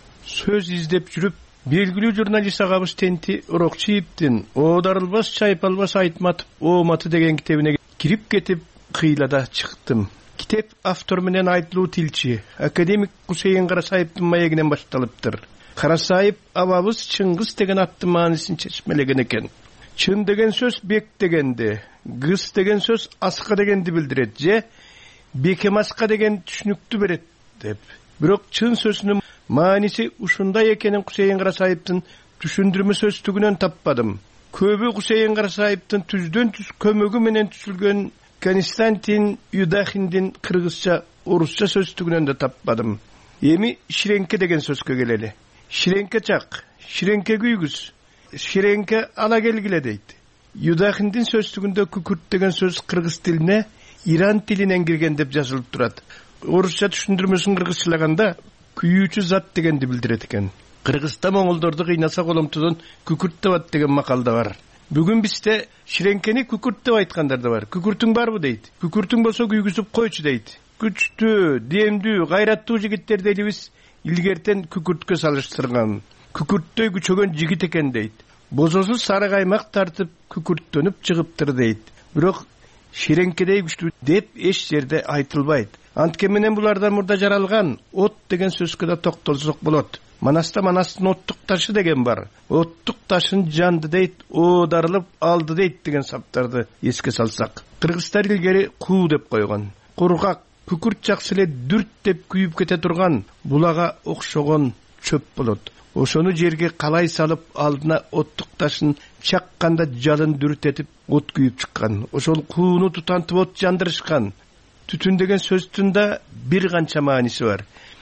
Сөз издеп жүрүп, белгилүү журналист агабыз Тенти Орокчиевдин Оодарылбас чайпалбас айтматып ооматы деген китебине кирип кетип кыйлада чыктым. Китеп автор менен айтылуу тилчи, академик Кусейин Карасаевдин маегинен башталыптыр. Карасаев абабыз Чыңгыз деген аттын маанисин чечмелеген экен. Чын деген сөз бек дегенди, гыс деген сөз аска дегенди билдирет же бекемаска деген түшүнүктү берет деп. Бирок чын сөзүнүн мааниси ушундай экенин Кусейин Карасаевдин түшүндүрмө сөздүгүнөн таппадым. Көбү Кусейин Карасаевдин түздөн түз көмөгү менен түзүлгөн Константин Юдахиндин кыргызча, орусча сөздүгүнөн да таппадым. Эми ширенке деген сөзгө келели. Ширенке чак, ширенке күйгүз, ширенке ала келгиле дейт. Юдахиндин сөздүгүндө күкүрт деген сөз кыргыз тилине Иран тилинен кирген деп жазылып турат. Орусча түшүндүрмөсүн кыргызчалаганда күйүүчү зат дегенди билдирет экен. Кыргызда моңголдорду кыйнаса коломтодон күкүрт табат деген макал да бар. Бүгүн бизде ширенкени күкүрт деп айткандар да бар. Күкүртүң барбы дейт. Күкүртүң болсо күйгүзүп койчу дейт. Күчтүү, демдүү, гайраттуу жигиттерди элибиз илгертен күкүрткө салыштырган. Күкүрттөй күчөгөн жигит экен дейт. Бозосу сары каймак тартып күкүрттөнүп чыгыптыр дейт. Бирок ширенкедей күчтүү деп эч жерде айтылбайт. Анткен менен булардан мурда жаралган от деген сөзгө да токтолсок болот. Манаста манастын оттук ташы деген бар. Оттук ташын жанды дейт, оодарылып алды дейт деген саптарды эске салсак. Кыргыздар илгери куу деп койгон. Кургак, күкүрт жакшы эле дүрт деп күйүп кете турган булага окшогон чөп болот. Ошону жерге калай салып алдына оттук ташын чакканда жалын дүртетип от күйүп чыккан. Ошол кууну тутантып от жандырышкан. Түтүн деген сөздүн да бир канча мааниси бар.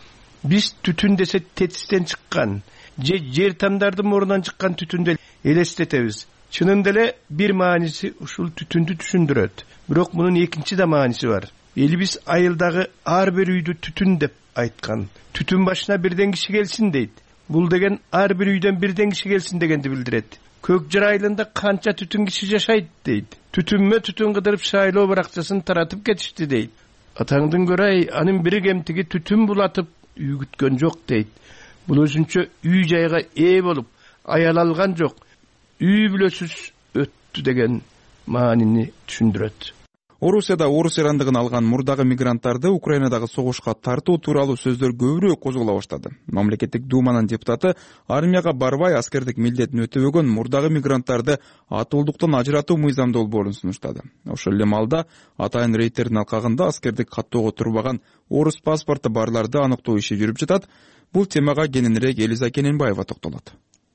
Биз түтүн десе тетистен чыккан, же жер тамдардын мурунан чыккан түтүндү элестетебиз. Чынында эле бир мааниси ушул түтүндү түшүндүрөт. Бирок мунун экинчи да мааниси бар. Элибиз айылдагы ар бир үйдү түтүн деп айткан. Түтүн башына бирден киши келсин дейт. Бул деген ар бир үйдөн бирден киши келсин дегенди билдирет. Көк жар айылында канча түтүн киши жашайт дейт. Түтүнмө түтүн кыдырып шайлоо баракчасын таратып кетишти дейт. Атаңдын көрөй, анын бир кемтиги түтүн булатып үйгүткөн жок дейт. Бул өзүнчө үй жайга ээ болуп, аял алган жок. Үй бүлөсүз өттү деген маанини түшүндүрөт. Орусияда орус ирандыгын алган мурдагы мигранттарды Украинадагы согушка тартуу тууралуу сөздөр көбүрөөк козголо баштады. Мамлекеттик думанын депутаты армияга барбай аскердик милдетин өтөбөгөн мурдагы мигранттарды атуулдуктан ажыратуу мыйзам долбоорун сунуштады. Ошол эле маалда атайын рейдтердин алкагында аскердик каттоого турбаган орус паспорту барларды аныктоо иши жүрүп жатат. Бул темага кененирээк Элиза Кененбаева токтолот.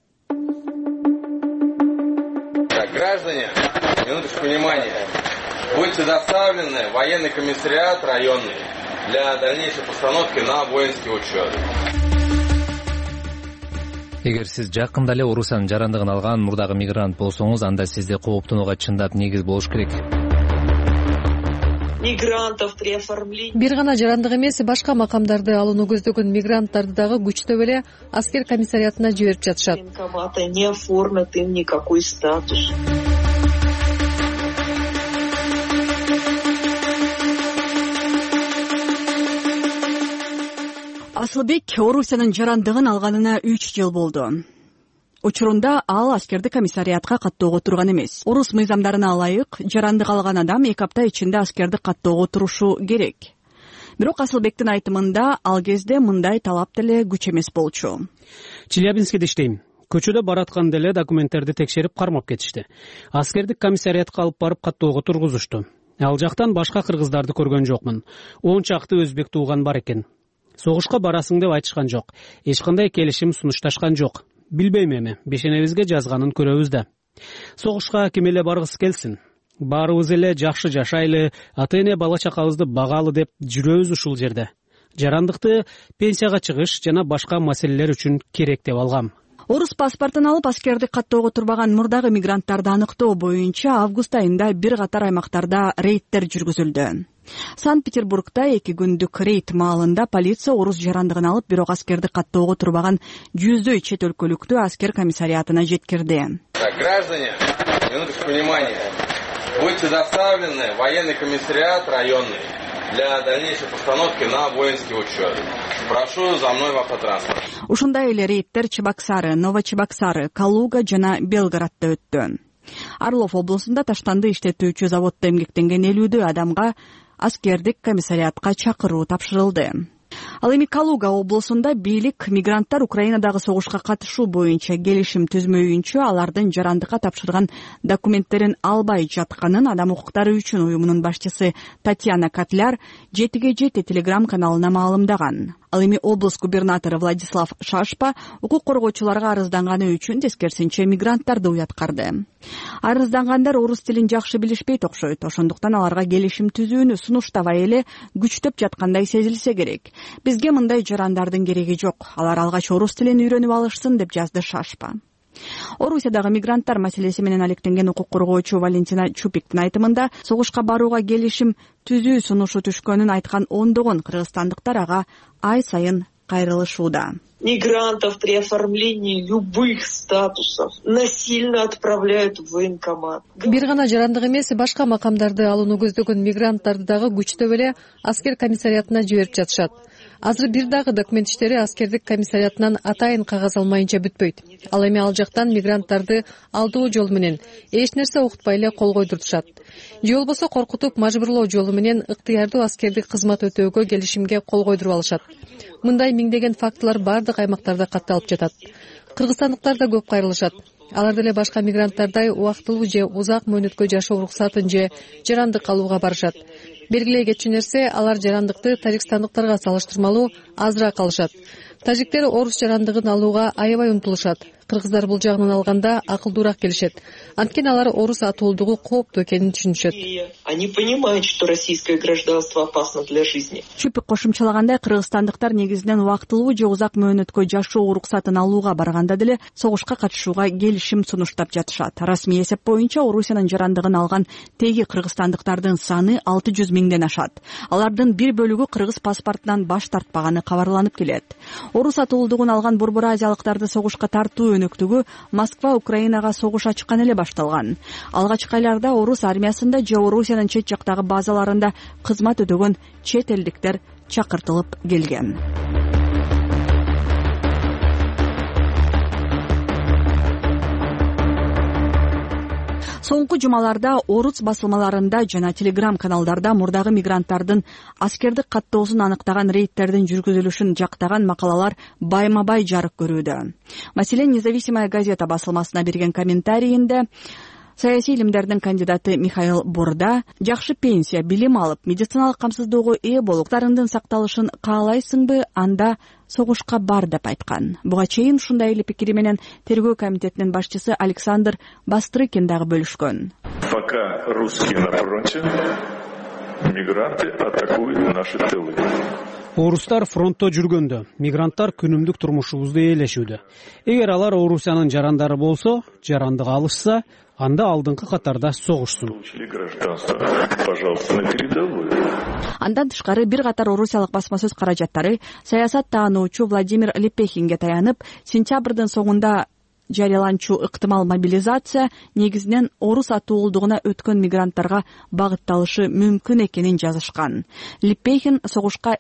Граждане, минуточку внимания. Будьте доставлены в военный комиссариат районный для дальнейшей постановки на воинский учет. Эгер сиз жакында эле Орусиянын жарандыгын алган мурдагы мигрант болсоңуз, анда сизди кооптонууга чындап негиз болуш керек. Бир гана жарандык эмес, башка макамдарды алууну көздөгөн мигранттарды дагы күчтөп эле аскер комиссариатына жиберип жатышат. Не оформят им никакой статус. Асылбек Орусиянын жарандыгын алганына 3 жыл болду. Учурунда ал аскердик комиссариатка каттоого турган эмес. Орус мыйзамдарына ылайык, жарандык алган адам 2 апта ичинде аскердик каттоого турушу керек. Бирок Асылбектин айтымында ал кезде мындай талап деле күч эмес болчу. Челябинскиде иштейм. Көчөдө баратканда эле документтерди текшерип кармап кетишти. Аскердик комиссариатка алып барып каттоого тургузушту. Ал жактан башка кыргыздарды көргөн жокмун. 10 чакты өзбек тууган бар экен. Согушка барасың деп айтышкан жок. Эч кандай келишим сунушташкан жок. Билбейм эми, бешенебизге жазганын көрөбүз да. Согушка ким эле баргысы келсин. Баарыбыз эле жакшы жашайлы, ата-эне бала чакабызды багалы деп жүрөбүз ушул жерде. Жарандыкты пенсияга чыгыш жана башка маселелер үчүн керек деп алгам. Орус паспортун алып аскердик каттоого турбаган мурдагы мигранттарды аныктоо боюнча август айында бир катар аймактарда рейдтер жүргүзүлдү. Санкт-Петербургда 2 күндүк рейд маалында полиция орус жарандыгын алып, бирок аскердик каттоого турбаган 100дөй чет өлкөлүктү аскер комиссариатына жеткирди. Граждане, минуточку внимания. Будьте доставлены в военный комиссариат районный для дальнейшей постановки на воинский учет. Прошу за мной в автотранспорт. Ушундай эле рейдтер Чебоксары, Новочебоксары, Калуга жана Белградда өттү. Орлов облусунда таштанды иштетүүчү заводдо эмгектенген 50 адамга аскердик комиссариатка чакыруу тапшырылды. Ал эми Калуга облусунда бийлик мигранттар Украинадагы согушка катышуу боюнча келишим түзмөйүнчө алардын жарандыкка тапшырган документтерин албай жатканын Адам укуктары үчүн уюмунун башчысы Татьяна Котляр 7/7 телеграм каналына маалымдаган. Ал эми облус губернатору Владислав Шашпа укук коргоочуларга арызданганы үчүн тескерисинче мигранттарды уяткарды. Арыздангандар орус тилин жакшы билишпейт окшойт, ошондуктан аларга келишим түзүүнү сунуштабай эле күчтөп жаткандай сезилсе керек. Бизге мындай жарандардын кереги жок. Алар алгач орус тилин үйрөнүп алышсын, деп жазды Шашпа. Орусиядагы мигранттар маселеси менен алектенген укук коргоочу Валентина Чупиктин айтымында согушка барууга келишим түзүү сунушу түшкөнүн айткан ондогон кыргызстандыктар ага ай сайын кайрылышууда. Мигрантов при оформлении любых статусов насильно отправляют в военкомат. Бир гана жарандык эмес, башка макамдарды алууну көздөгөн мигранттарды дагы күчтөп эле аскер комиссариатына жиберип жатышат. Азыр бир дагы документ иштери аскердик комиссариатынан атайын кагаз алмайынча бүтпөйт. Ал эми ал жактан мигранттарды алдоо жолу менен эч нерсе уктпай эле кол койдуртушат. Же болбосо коркутуп мажбурлоо жолу менен ыктыярдуу аскердик кызмат өтөөгө келишимге кол койдуруп алышат. Мындай миңдеген фактылар бардык аймактарда катталып жатат. Кыргызстандыктар да көп кайрылышат. Алар деле башка мигранттардай убактылуу же узак мөөнөткө жашоо уруксатын же жарандык алууга барышат. Белгилей кетчү нерсе, алар жарандыкты тажикстандыктарга салыштырмалуу азыраак алышат. Тажиктер орус жарандыгын алууга аябай умтулушат. Кыргыздар бул жагынан алганда акылдуураак келишет. Анткени алар орус атуулдугу кооптуу экенин түшүнүшөт. Они понимают, что российское гражданство опасно для жизни. Чупик кошумчалагандай, кыргызстандыктар негизинен убактылуу же узак мөөнөткө жашоо уруксатын алууга барганда деле согушка катышууга келишим сунуштап жатышат. Расмий эсеп боюнча Орусиянын жарандыгын алган теги кыргызстандыктардын саны 600 миңден ашат. Алардын бир бөлүгү кыргыз паспортунан баш тартпаганы кабарланып келет. Орус атуулдугун алган борбор азиялыктарды согушка тартуу өнөктүгү Москва Украинага согуш ачкан эле башталган. Алгачкы айларда орус армиясында же Орусиянын чет жактагы базаларында кызмат өтөгөн чет элдиктер чакыртылып келген. соңку жумаларда орус басылмаларында жана телеграм каналдарда мурдагы мигранттардын аскердик каттоосун аныктаган рейдтердин жүргүзүлүшүн жактаган макалалар байма бай жарык көрүүдө. Маселен, Независимая газета басылмасына берген комментарийинде саясий илимдердин кандидаты Михаил Бурда жакшы пенсия, билим алып, медициналык камсыздоого ээ болуктарыңдын сакталышын каалайсыңбы, анда согушка бар деп айткан. Буга чейин ушундай эле пикири менен тергөө комитетинин башчысы Александр Бастрыкин дагы бөлүшкөн. Пока русские на фронте, мигранты атакуют наши тылы. Орустар фронтто жүргөндө мигранттар күнүмдүк турмушубузду ээлешүүдө. Эгер алар Орусиянын жарандары болсо, жарандык алышса, анда алдыңкы катарда согушсун. Андан тышкары бир катар орусиялык басма сөз каражаттары саясат таануучу Владимир Лепехинге таянып, сентябрдын соңунда жарыяланчу ыктымал мобилизация негизинен орус атуулдугуна өткөн мигранттарга багытталышы мүмкүн экенин жазышкан. Лепехин согушка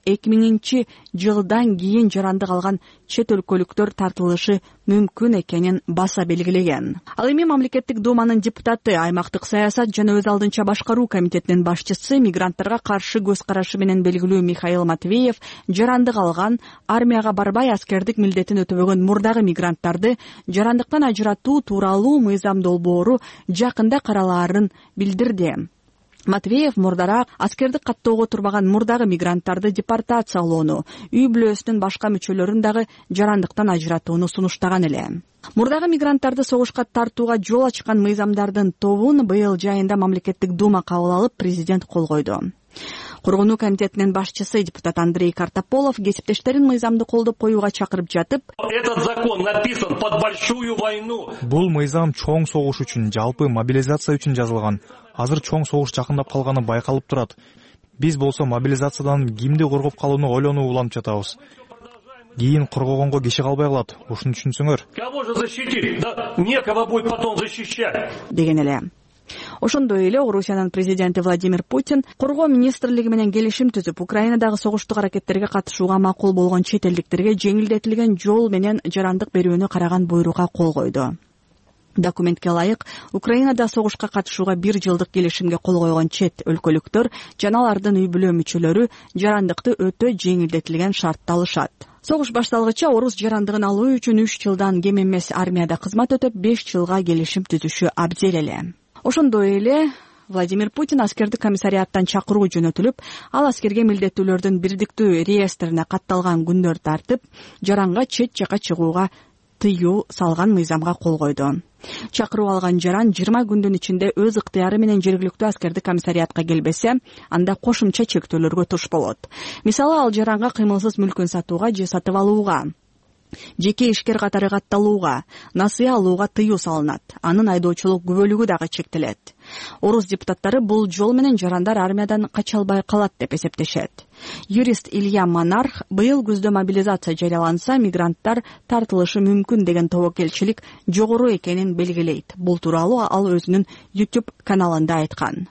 2000-жылдан кийин жарандык алган чет өлкөлүктөр тартылышы мүмкүн экенин баса белгилеген. Ал эми мамлекеттик думанын депутаты, аймактык саясат жана өз алдынча башкаруу комитетинин башчысы, мигранттарга каршы көз карашы менен белгилүү Михаил Матвеев жарандык алган, армияга барбай аскердик милдетин өтөбөгөн мурдагы мигранттарды жарандыктан ажыратуу тууралуу мыйзам долбоору жакында каралаарын билдирди. Матвеев мурдараак аскердик каттоого турбаган мурдагы мигранттарды депортациялоону, үй бүлөсүнүн башка мүчөлөрүн дагы жарандыктан ажыратууну сунуштаган эле. Мурдагы мигранттарды согушка тартууга жол ачкан мыйзамдардын тобун быйыл жайында мамлекеттик дума кабыл алып, президент кол койду. Коргонуу комитетинин башчысы депутат Андрей Картополов кесиптештерин мыйзамды колдоп коюуга чакырып жатып, этот закон написан под большую войну. Бул мыйзам чоң согуш үчүн, жалпы мобилизация үчүн жазылган. Азыр чоң согуш жакындап калганы байкалып турат. Биз болсо мобилизациядан кимди коргоп калууну ойлонуп уланып жатабыз. Кийин коргогонго киши калбай калат. Ушуну түшүнсөңөр. Кого же защитить? Да некого будет потом защищать. Деген эле. Ошондой эле Орусиянын президенти Владимир Путин коргоо министрлиги менен келишим түзүп, Украинадагы согуштук аракеттерге катышууга макул болгон чет элдиктерге жеңилдетилген жол менен жарандык берүүнү караган буйрукка кол койду. Документке ылайык, Украинада согушка катышууга 1 жылдык келишимге кол койгон чет өлкөлүктөр жана алардын үй бүлө мүчөлөрү жарандыкты өтө жеңилдетилген шартта алышат. Согуш башталгыча орус жарандыгын алуу үчүн 3 жылдан кем эмес армияда кызмат өтөп 5 жылга келишим түзүшү абзел эле. Ошондой эле Владимир Путин аскердик комиссариаттан чакыруу жөнөтүлүп, ал аскерге милдеттүүлөрдүн бирдиктүү реестрине катталган күндөр тартып, жаранга чет жака чыгууга тыюу салган мыйзамга кол койду. Чакыруу алган жаран 20 күндүн ичинде өз ыктыяры менен жергиликтүү аскердик комиссариатка келбесе, анда кошумча чектөөлөргө туш болот. Мисалы, ал жаранга кыймылсыз мүлкүн сатууга же сатып алууга, жеке ишкер катары катталууга, насыя алууга тыюу салынат. Анын айдоочулук күбөлүгү дагы чектелет. Орус депутаттары бул жол менен жарандар армиядан кача албай калат деп эсептешет. Юрист Илья Монарх быйыл күздө мобилизация жарыяланса, мигранттар тартылышы мүмкүн деген тобокелчилик жогору экенин белгилейт. Бул тууралуу ал өзүнүн YouTube каналында айткан.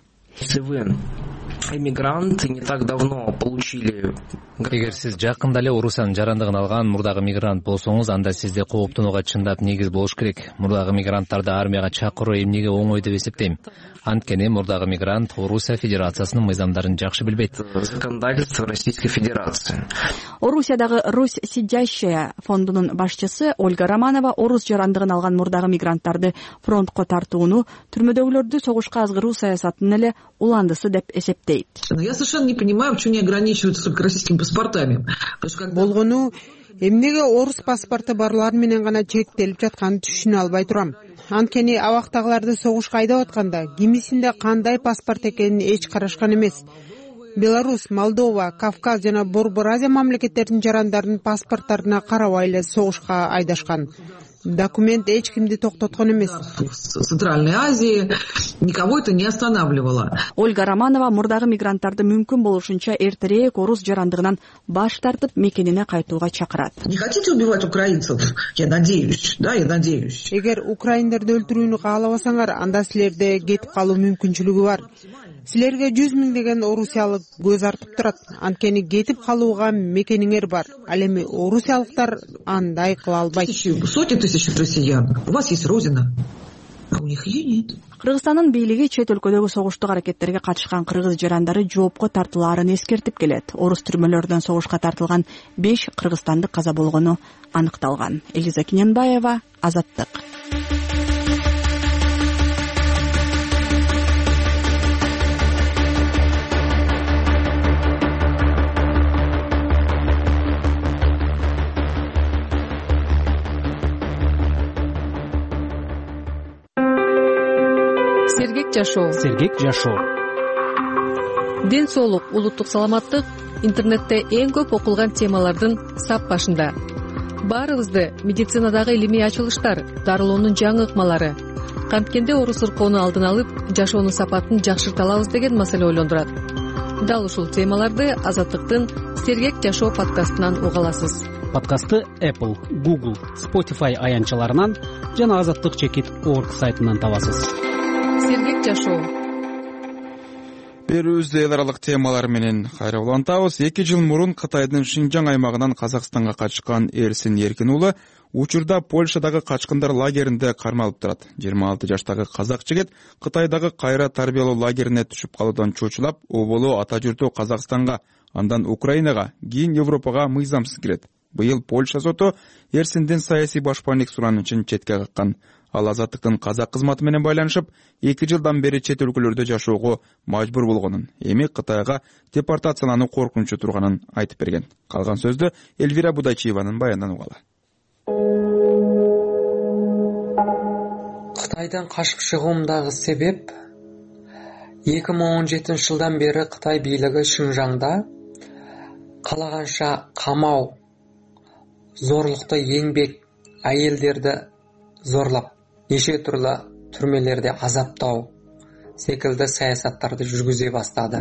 Эмигрант не так давно получили. Эгер сиз жакында эле Орусиянын жарандыгын алган мурдагы мигрант болсоңуз, анда сизде кооптонууга чындап негиз болуш керек. Мурдагы мигранттарды армияга чакыруу эмнеге оңой деп эсептейм. Анткени мурдагы мигрант Орусия Федерациясынын мыйзамдарын жакшы билбейт. Законодательство Российской Федерации. Орусиядагы Русь сидящая фондунун башчысы Ольга Романова орус жарандыгын алган мурдагы мигранттарды фронтко тартууну түрмөдөгүлөрдү согушка азгыруу саясатынын эле уландысы деп эсептейт. Я совершенно не понимаю, почему не ограничиваются только российскими паспортами. Болгону эмнеге орус паспорту барлар менен гана чектелип жатканын түшүнө албай турам. Анткени абактагыларды согушка айдап атканда кимисинде кандай паспорт экенин эч карашкан эмес. Беларусь, Молдова, Кавказ жана Борбор Азия мамлекеттеринин жарандарынын паспорттарына карабай эле согушка айдашкан. Документ эч кимди токтоткон эмес. В Центральной Азии никого это не останавливало. Ольга Романова мурдагы мигранттарды мүмкүн болушунча эртерээк орус жарандыгынан баш тартып мекенине кайтууга чакырат. Не хотите убивать украинцев? Я надеюсь, я надеюсь. Эгер украиндерди өлтүрүүнү каалабасаңар, анда силерде кетип калуу мүмкүнчүлүгү бар. Силерге 100 миңдеген орусиялык көз артып турат. Анткени кетип калууга мекениңер бар. Ал эми орусиялыктар андай кыла албайт. Сотни тысяч россиян. У вас есть родина. а у них ее нет. Кыргызстандын бийлиги чет өлкөдөгү согуштук аракеттерге катышкан кыргыз жарандары жоопко тартылаарын эскертип келет. Орус түрмөлөрүнөн согушка тартылган 5 кыргызстандык каза болгону аныкталган. Элиза Киненбаева, Азаттык. Сергек жашоо. Ден соолук, улуттук саламаттык интернетте эң көп окулган темалардын сап башында. Баарыбызды медицинадагы илимий ачылыштар, дарылоонун жаңы ыкмалары, канткенде орус ыркоону алдын алып, жашоонун сапатын жакшырта алабыз деген маселе ойлондурат. Дал ушул темаларды Азаттыктын Сергек жашоо подкастынан уга аласыз. Подкастты Apple, Google, Spotify аянтчаларынан жана azatlyk.org сайтынан табасыз. Сергек жашоо. Берүүбүздү эл аралык темалар менен кайра улантабыз. 2 жыл мурун Кытайдын Шинжаң аймагынан Казакстанга качкан Эрсин Эркин уулу учурда Польшадагы качкындар лагеринде кармалып турат. 26 жаштагы казак жигит Кытайдагы кайра тарбиялоо лагерине түшүп калуудан чочулап, оболу ата журту Казакстанга, андан Украинага, кийин Европага мыйзамсыз кирет. Быйыл Польша соту Эрсиндин саясий башпаандик суранычын четке каккан. Ал Азаттыктын казак кызматы менен байланышып, 2 жылдан бери чет өлкөлөрдө жашоого мажбур болгонун, эми Кытайга депортациялануу коркунучу турганын айтып берген. Калган сөздү Эльвира Будайчиеванын баянынан угалы. Кытайдан качып чыгуумдагы себеп 2017 жылдан бери Кытай бийлиги Шинжаңда калаганча камау, зорлукту еңбек, айелдерди зорлап, неше түрлі түрмелерде азаптау секілді саясаттарды жүргізе бастады.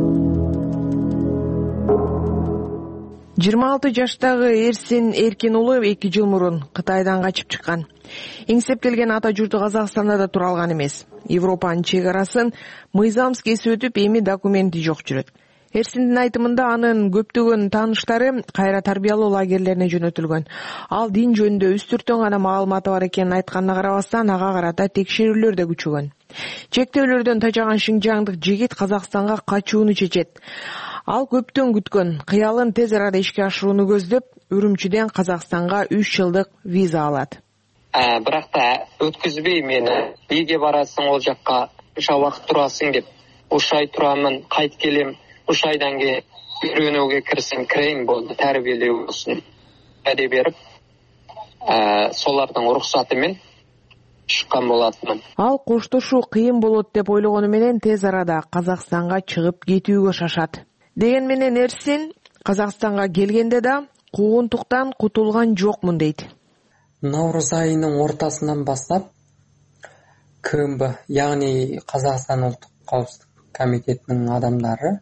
26 жаштагы Эрсин Эркин уулу 2 жыл мурун Кытайдан качып чыккан. Эңсеп келген ата журту Казакстанда да тура алган эмес. Европанын чек арасын мыйзамсыз кесип өтүп, эми документи жок жүрөт. Эрсиндин айтымында анын көптөгөн тааныштары кайра тарбиялоо лагерлерине жөнөтүлгөн. Ал дин жөнүндө үстүртөн гана маалыматы бар экенин айтканына карабастан ага карата текшерүүлөр да күчөгөн. Чектөөлөрдөн тажаган шинжаңдык жигит Казакстанга качууну чечет. Ал көптөн күткөн кыялын тез арада ишке ашырууну көздөп, Үрүмчүдөн Казакстанга 3 жылдык виза алат. Бирок да өткүзбөй мени. Ийге барасың, ол жакка уша убакыт турасың деп. Ушай турамын, кайт келем. Үш айдан кейін үйренуге кірсем кірейін болды, тәрбиелеу болсын. Әде беріп, солардың рұқсатымен шыққан болатынмын. Ал коштошуу кыйын болот деп ойлогону менен тез арада Казакстанга чыгып кетүүгө шашат. Деген менен Эрсин Казакстанга келгенде да куугунтуктан кутулган жокмун дейт. Наурыз айынын ортасынан бастап КМБ, яғни Казакстан улуттук коопсуздук комитетинин адамдары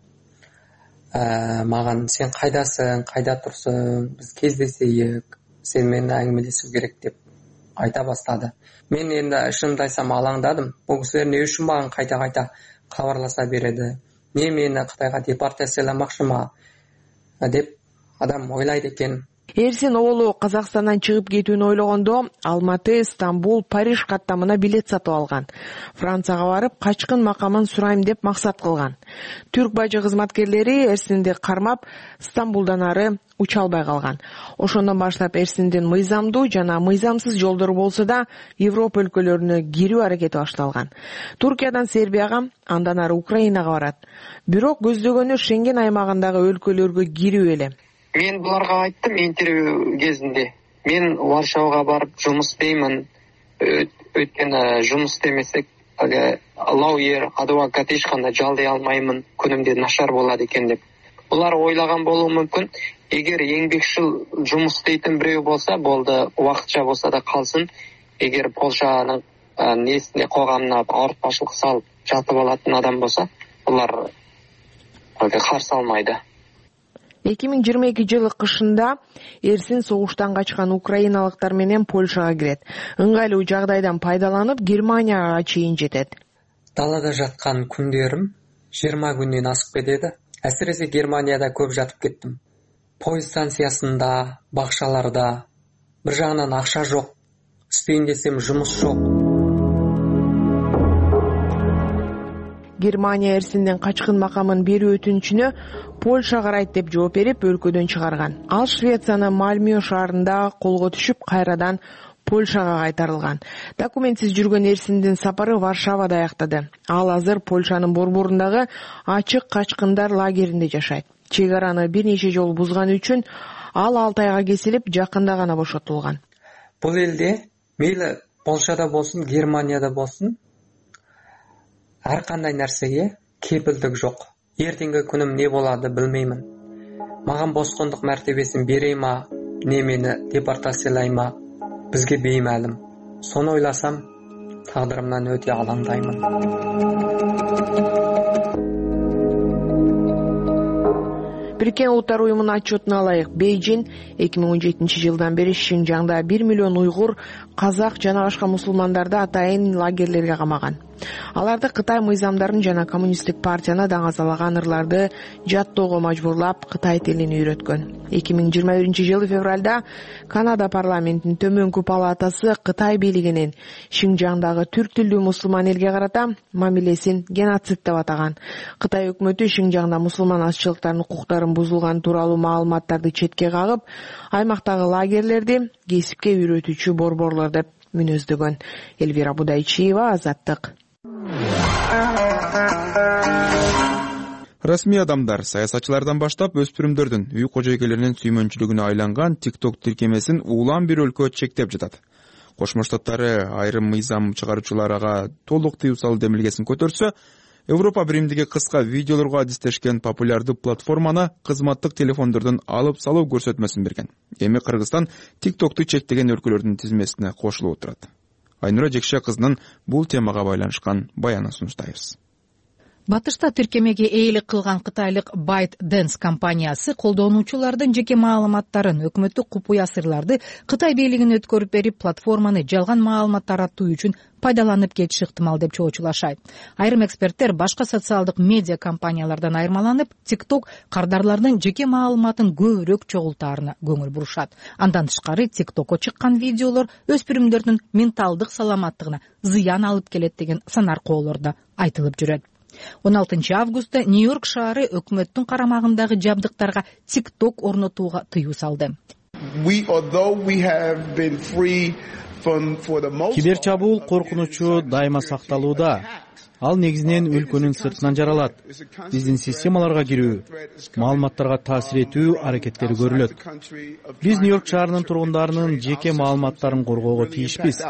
маған сен қайдасың, қайда тұрсың, біз кездесейік, сен менен әңгімелесу керек деп айта бастады. Мен енді шынымды айтсам алаңдадым. Бұл кісілер не үшін маған қайта-қайта хабарласа береді? Не мені Қытайға депортацияламақшы ма деп адам ойлайды екен. Эрсин оолу Казакстандан чыгып кетүүнү ойлогондо Алматы, Стамбул, Париж каттамына билет сатып алган. Францияга барып, качкын макамын сурайм деп максат кылган. Түрк бажы кызматкерлери Эрсинди кармап, Стамбулдан ары уча албай калган. Ошондон баштап Эрсиндин мыйзамдуу жана мыйзамсыз жолдору болсо да Европа өлкөлөрүнө кирүү аракети башталган. Туркиядан Сербияга, андан ары Украинага барат. Бирок көздөгөнү Шенген аймагындагы өлкөлөргө кирүү эле. Мен бұларға айттым интервью кезінде. Мен Варшаваға барып жұмыс істеймін. Өйткені жұмыс істемесек, лауер, адвокат ешқандай жалдай алмаймын. Күнімде нашар болады екен деп. Бұлар ойлаған болуы мүмкін. Егер еңбекшіл жұмыс істейтін біреу болса, болды, уақытша болса да қалсын. Егер Польшаның несіне қоғамына ауыртпашылық салып жатып алатын адам болса, бұлар қарсы алмайды. 2022 жылы кышында Эрсин согуштан качкан украиналыктар менен Польшага кирет. Ыңгайлуу жагдайдан пайдаланып Германияга чейин жетет. Далада жаткан күндөрүм 20 күндөн асып кетеді. Әсіресе Германияда көп жатып кеттім. Пойыз станциясында, бакчаларда. Бір жағынан ақша жоқ. Істейін десем жұмыс жоқ. Германия эрсинден качкын макамын берүү өтүнүчүнө Польша карайт деп жооп берип өлкөдөн чыгарган. Ал Швециянын Мальмö шаарында колго түшүп, кайрадан Польшага кайтарылган. Документсиз жүргөн эрсиндин сапары Варшавада аяктады. Ал азыр Польшанын борборундагы ачык качкындар лагеринде жашайт. Чек араны бир нече жолу бузганы үчүн ал 6 айга кесилип, жакында гана бошотулган. Бул элде мейли Польшада болсун, Германияда болсун, ар кандай нерсеге кепилдик жок. Эртеңки күнүм не болот билбеймин. Мага боскондук мартебесин берейма, не мени депортациялайма, бизге беймәлим. Сону ойласам, тагдырымдан өтө алаңдаймын. Бириккен Улуттар уюмунун отчетуна ылайык, Бейжин 2017-жылдан бери Шинжаңда 1 миллион уйгур, казак жана башка мусулмандарды атайын лагерлерге камаган. Аларды Кытай мыйзамдарын жана коммунисттик партияны даңазалаган ырларды жаттоого мажбурлап, Кытай тилин үйрөткөн. 2021-жылы февралда Канада парламентинин төмөнкү палатасы Кытай бийлигинин Шинжаңдагы түрк тилдүү мусулман элге карата мамилесин геноцид деп атаган. Кытай өкмөтү Шинжаңда мусулман азчылыктардын укуктарын бузулган тууралуу маалыматтарды четке кагып, аймактагы лагерлерди кесипке үйрөтүүчү борборлор деп мүнөздөгөн. Элвира Будайчиева, Азаттык. Расмий адамдар саясатчылардан баштап өспүрүмдөрдүн үй кожойкелеринин сүймөнчүлүгүнө айланган TikTok тиркемесин улам бир өлкө чектеп жатат. Кошмо Штаттары айрым мыйзам чыгаруучуларга толук тыюу салуу демилгесин көтөрсө, Европа биримдиги кыска видеолорго адистешкен популярдуу платформаны кызматтык телефондордон алып салуу көрсөтмөсүн берген. Эми Кыргызстан TikTok'ту чектеген өлкөлөрдүн тизмесине кошулуп отурат. Айнура Жекше кызынын бул темага байланышкан баянын сунуштайбыз. Батышта тиркемеге ээлик кылган кытайлык ByteDance компаниясы колдонуучулардын жеке маалыматтарын, өкмөттүк купуя сырларды Кытай бийлигине өткөрүп берип, платформаны жалган маалымат таратуу үчүн пайдаланып кетиши ыктымал деп чоочулашат. Айрым эксперттер башка социалдык медиа компаниялардан айырмаланып, TikTok кардарлардын жеке маалыматын көбүрөөк чогултаарына көңүл бурушат. Андан тышкары TikTokко чыккан видеолор өспүрүмдөрдүн менталдык саламаттыгына зыян алып келет деген санаркоолор да айтылып жүрөт. 16 августта Нью-Йорк шаары өкмөттүн карамагындагы жабдыктарга TikTok орнотууга тыюу салды. Киберчабуул коркунучу дайыма сакталууда. Ал негизинен өлкөнүн сыртынан жаралат. Биздин системаларга кирүү, маалыматтарга таасир этүү аракеттери көрүлөт. Биз Нью-Йорк шаарынын тургундарынын жеке маалыматтарын коргоого тийишпиз,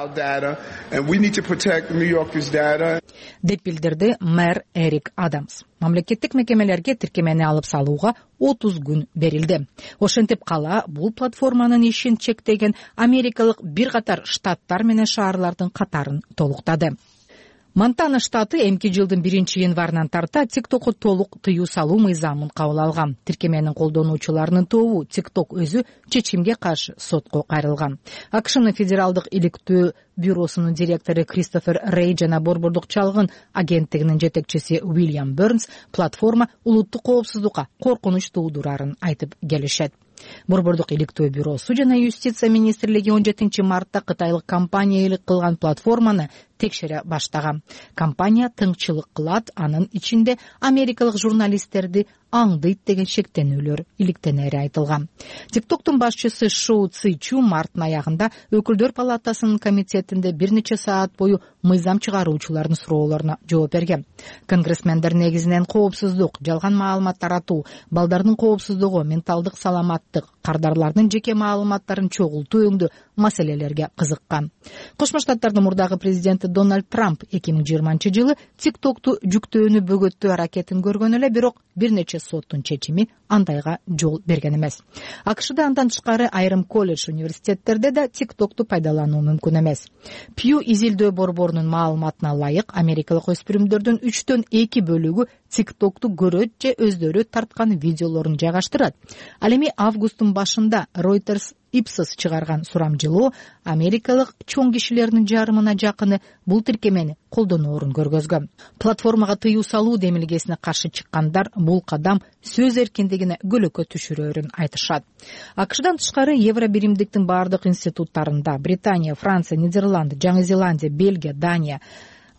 деп билдирди мэр Эрик Адамс. Мамлекеттик мекемелерге тиркемени алып салууга 30 күн берилди. Ошентип кала бул платформанын ишин чектеген америкалык бир катар штаттар менен шаарлардын катарын толуктады. Монтана штаты эмки жылдын 1-январынан тарта TikTok'у толук тыюу салуу мыйзамын кабыл алган. Тиркеменин колдонуучуларынын тобу TikTok өзү чечимге каршы сотко кайрылган. АКШнын федералдык иликтөө бюросунун директору Кристофер Рей жана борбордук чалгын агенттигинин жетекчиси Уильям Бернс платформа улуттук коопсуздукка коркунуч туудурарын айтып келишет. Борбордук иликтөө бюросу жана юстиция министрлиги 17 мартта кытайлык компания ээлик кылган платформаны текшере баштаган. Компания тыңчылык кылат, анын ичинде америкалык журналисттерди аңдыйт деген шектенүүлөр иликтенери айтылган. TikTok'тун башчысы Шоу Ци Чу марттын аягында өкүлдөр палатасынын комитетинде бир нече саат бою мыйзам чыгаруучулардын суроолоруна жооп берген. Конгрессмендер негизинен коопсуздук, жалган маалымат таратуу, балдардын коопсуздугу, менталдык саламаттык, кардарлардын жеке маалыматтарын чогултуу өңдүү маселелерге кызыккан. Кошмо Штаттардын мурдагы президенти Дональд Трамп 2020-жылы TikTok'ту жүктөөнү бөгөттөө аракетин көргөн эле, бирок бир нече соттун чечими андайга жол берген эмес. АКШда андан тышкары айрым колледж, университеттерде да TikTok'ту пайдалануу мүмкүн эмес. Pew изилдөө борборунун маалыматына ылайык, америкалык өспүрүмдөрдүн 3/2 бөлүгү TikTok'ту көрөт же өздөрү тарткан видеолорун жайгаштырат. Ал эми августтун башында Reuters Ipsos чыгарган сурамжылоо америкалык чоң кишилердин жарымына жакыны бул тиркемени колдоноорун көргөзгөн. Платформага тыюу салуу демилгесине каршы чыккандар бул кадам сөз эркиндигине көлөкө түшүрөөрүн айтышат. АКШдан тышкары Евро биримдиктин бардык институттарында Британия, Франция, Нидерланд, Жаңы Зеландия, Бельгия, Дания,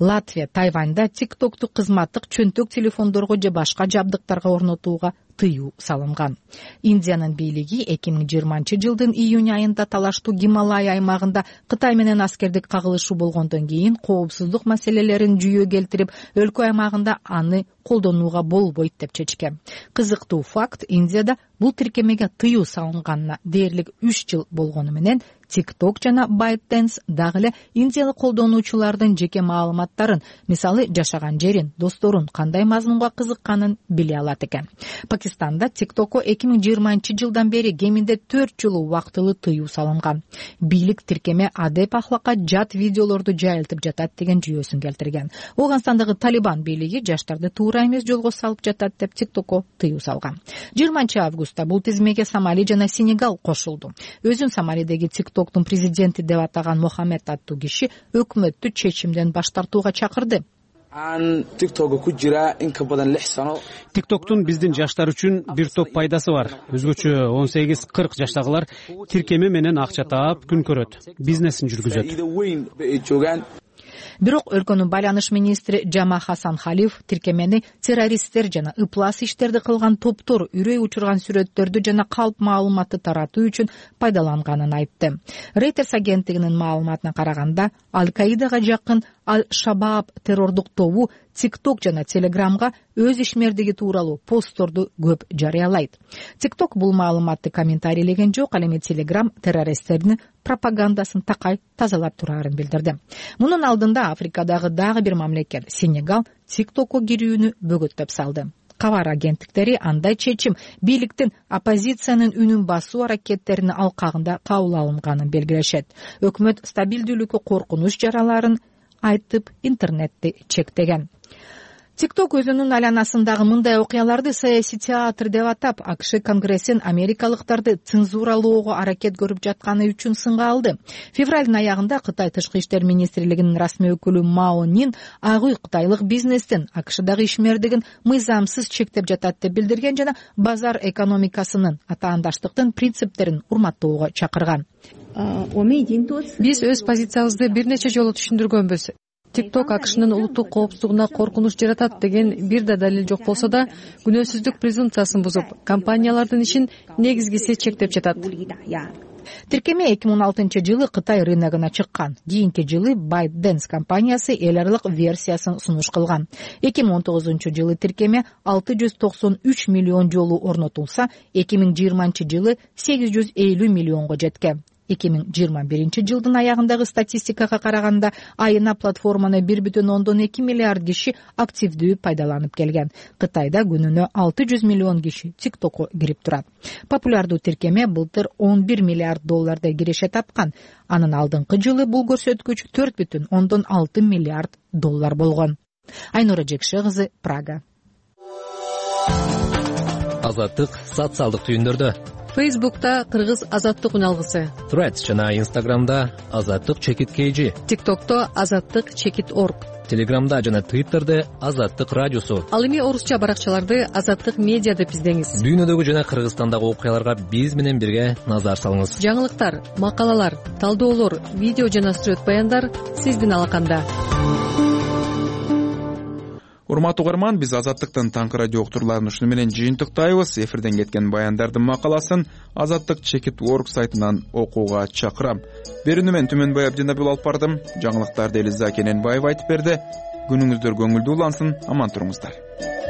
Латвия, Тайваньда тиктокту кызматтык чөнтөк телефондорго же башка жабдыктарга орнотууга тыюу салынган. Индиянын бийлиги 2020 июнь айында талаштуу Гималай аймагында Кытай менен аскердик кагылышуу болгондон кийин коопсуздук маселелерин жүйө келтирип, өлкө аймагында аны колдонууга болбойт деп чечкен. Кызыктуу факт, Индияда бул тиркемеге тыюу салынганына дээрлик 3 жыл болгону менен TikTok жана ByteDance дагы эле индиялык колдонуучулардын жеке маалыматтарын, мисалы жашаган жерин, досторун, кандай мазмунга кызыкканын биле алат экен. Пакистанда TikTokко 2020 жылдан бери кеминде 4 жыл убактылуу тыюу салынган. Бийлик тиркеме адеп ахлакка жат видеолорду жайылтып жатат деген жүйөсүн келтирген. Оганстандагы Талибан бийлиги жаштарды туура эмес жолго салып жатат деп TikTokко тыюу салган. 20 августта бул тизмеге Сомали жана Сенегал кошулду. Өзүн Сомалидеги TikToктун президенти деп атаган Мохаммед аттуу киши өкмөттү чечимден баш тартууга чакырды. TikToктун биздин жаштар үчүн бир топ пайдасы бар. Өзгөчө 18-40 жаштагылар тиркеме менен акча таап күн көрөт, бизнесин жүргүзөт. Бирок өлкөнүн байланыш министри Жама Хасан Халиф тиркемени террористтер жана ыплас иштерди кылган топтор үрөй учурган сүрөттөрдү жана калп маалыматты таратуу үчүн пайдаланганын айтты. Reuters агенттигинин маалыматына караганда, Аль-Каидага жакын Аль-Шабаб террордук тобу TikTok жана Telegramга өз ишмердиги тууралуу постторду көп жарыялайт. TikTok бул маалыматты комментарийлеген жок, ал эми Telegram террористтердин пропагандасын такай тазалап турарын билдирди. Мунун алдында Африкадагы дагы бир мамлекет Сенегал TikTokко кирүүнү бөгөттөп салды. Кабар агенттиктери андай чечим бийликтин оппозициянын үнүн басуу аракеттеринин алкагында кабыл алынганын белгилешет. Өкмөт стабилдүүлүккө коркунуч жараларын айтып интернетти чектеген. TikTok өзүнүн айланасындагы мындай окуяларды саясий театр деп атап, АКШ Конгрессин америкалыктарды цензуралоого аракет көрүп жатканы үчүн сынга алды. Февралдын аягында Кытай тышкы иштер министрлигинин расмий өкүлү Мао Нин Ак үй кытайлык бизнестин АКШдагы ишмердигин мыйзамсыз чектеп жатат деп билдирген жана базар экономикасынын атаандаштыктын принциптерин урматтоого чакырган. Биз өз позициябызды бир нече жолу түшүндүргөнбүз. TikTok АКШнын улуттук коопсуздугуна коркунуч жаратат деген бир да далил жок болсо да, күнөөсүздүк презумпциясын бузуп, компаниялардын ишин негизгиси чектеп жатат. Тиркеме 2016 жылы Кытай рыногуна чыккан. Кийинки жылы ByteDance компаниясы эл аралык версиясын сунуш кылган. 2019 жылы тиркеме 693 миллион жолу орнотулса, 2020 жылы 850 миллионго жеткен. 2021 жылдын аягындагы статистикага караганда, айына платформаны 1,2 миллиард киши активдүү пайдаланып келген. Кытайда күнүнө 600 миллион киши TikTokко кирип турат. Популярдуу тиркеме былтыр 11 миллиард доллардай киреше тапкан. Анын алдыңкы жылы бул көрсөткүч 4,6 миллиард доллар болгон. Айнура Жекше кызы, Прага. Азаттык социалдык түйүндөрдө. Facebook'ta Kırgız Azatlık Ünalgısı. Threads жана Instagram'da Azatlık Çekit KG. TikTok'ta Azatlık Çekit Org. Telegram'da жана Twitter'de Azatlık Radyosu. Ал эми орусча баракчаларды Азаттык медиа деп издеңиз. Дүйнөдөгү жана Кыргызстандагы окуяларга биз менен бирге назар салыңыз. Жаңылыктар, макалалар, талдоолор, видео жана сүрөт баяндар сиздин алаканда. Урматтуу угарман, биз Азаттыктын таңкы радио уктурларын ушуну менен жыйынтыктайбыз. Эфирден кеткен баяндардын макаласын Азаттык Чекит Орг сайтынан окууга чакырам. Берүүнү мен Түмөнбай Абдинабил алып бардым. Жаңылыктарды Элиза Кененбаева айтып берди. Күнүңүздөр көңүлдүү улансын, аман туруңуздар.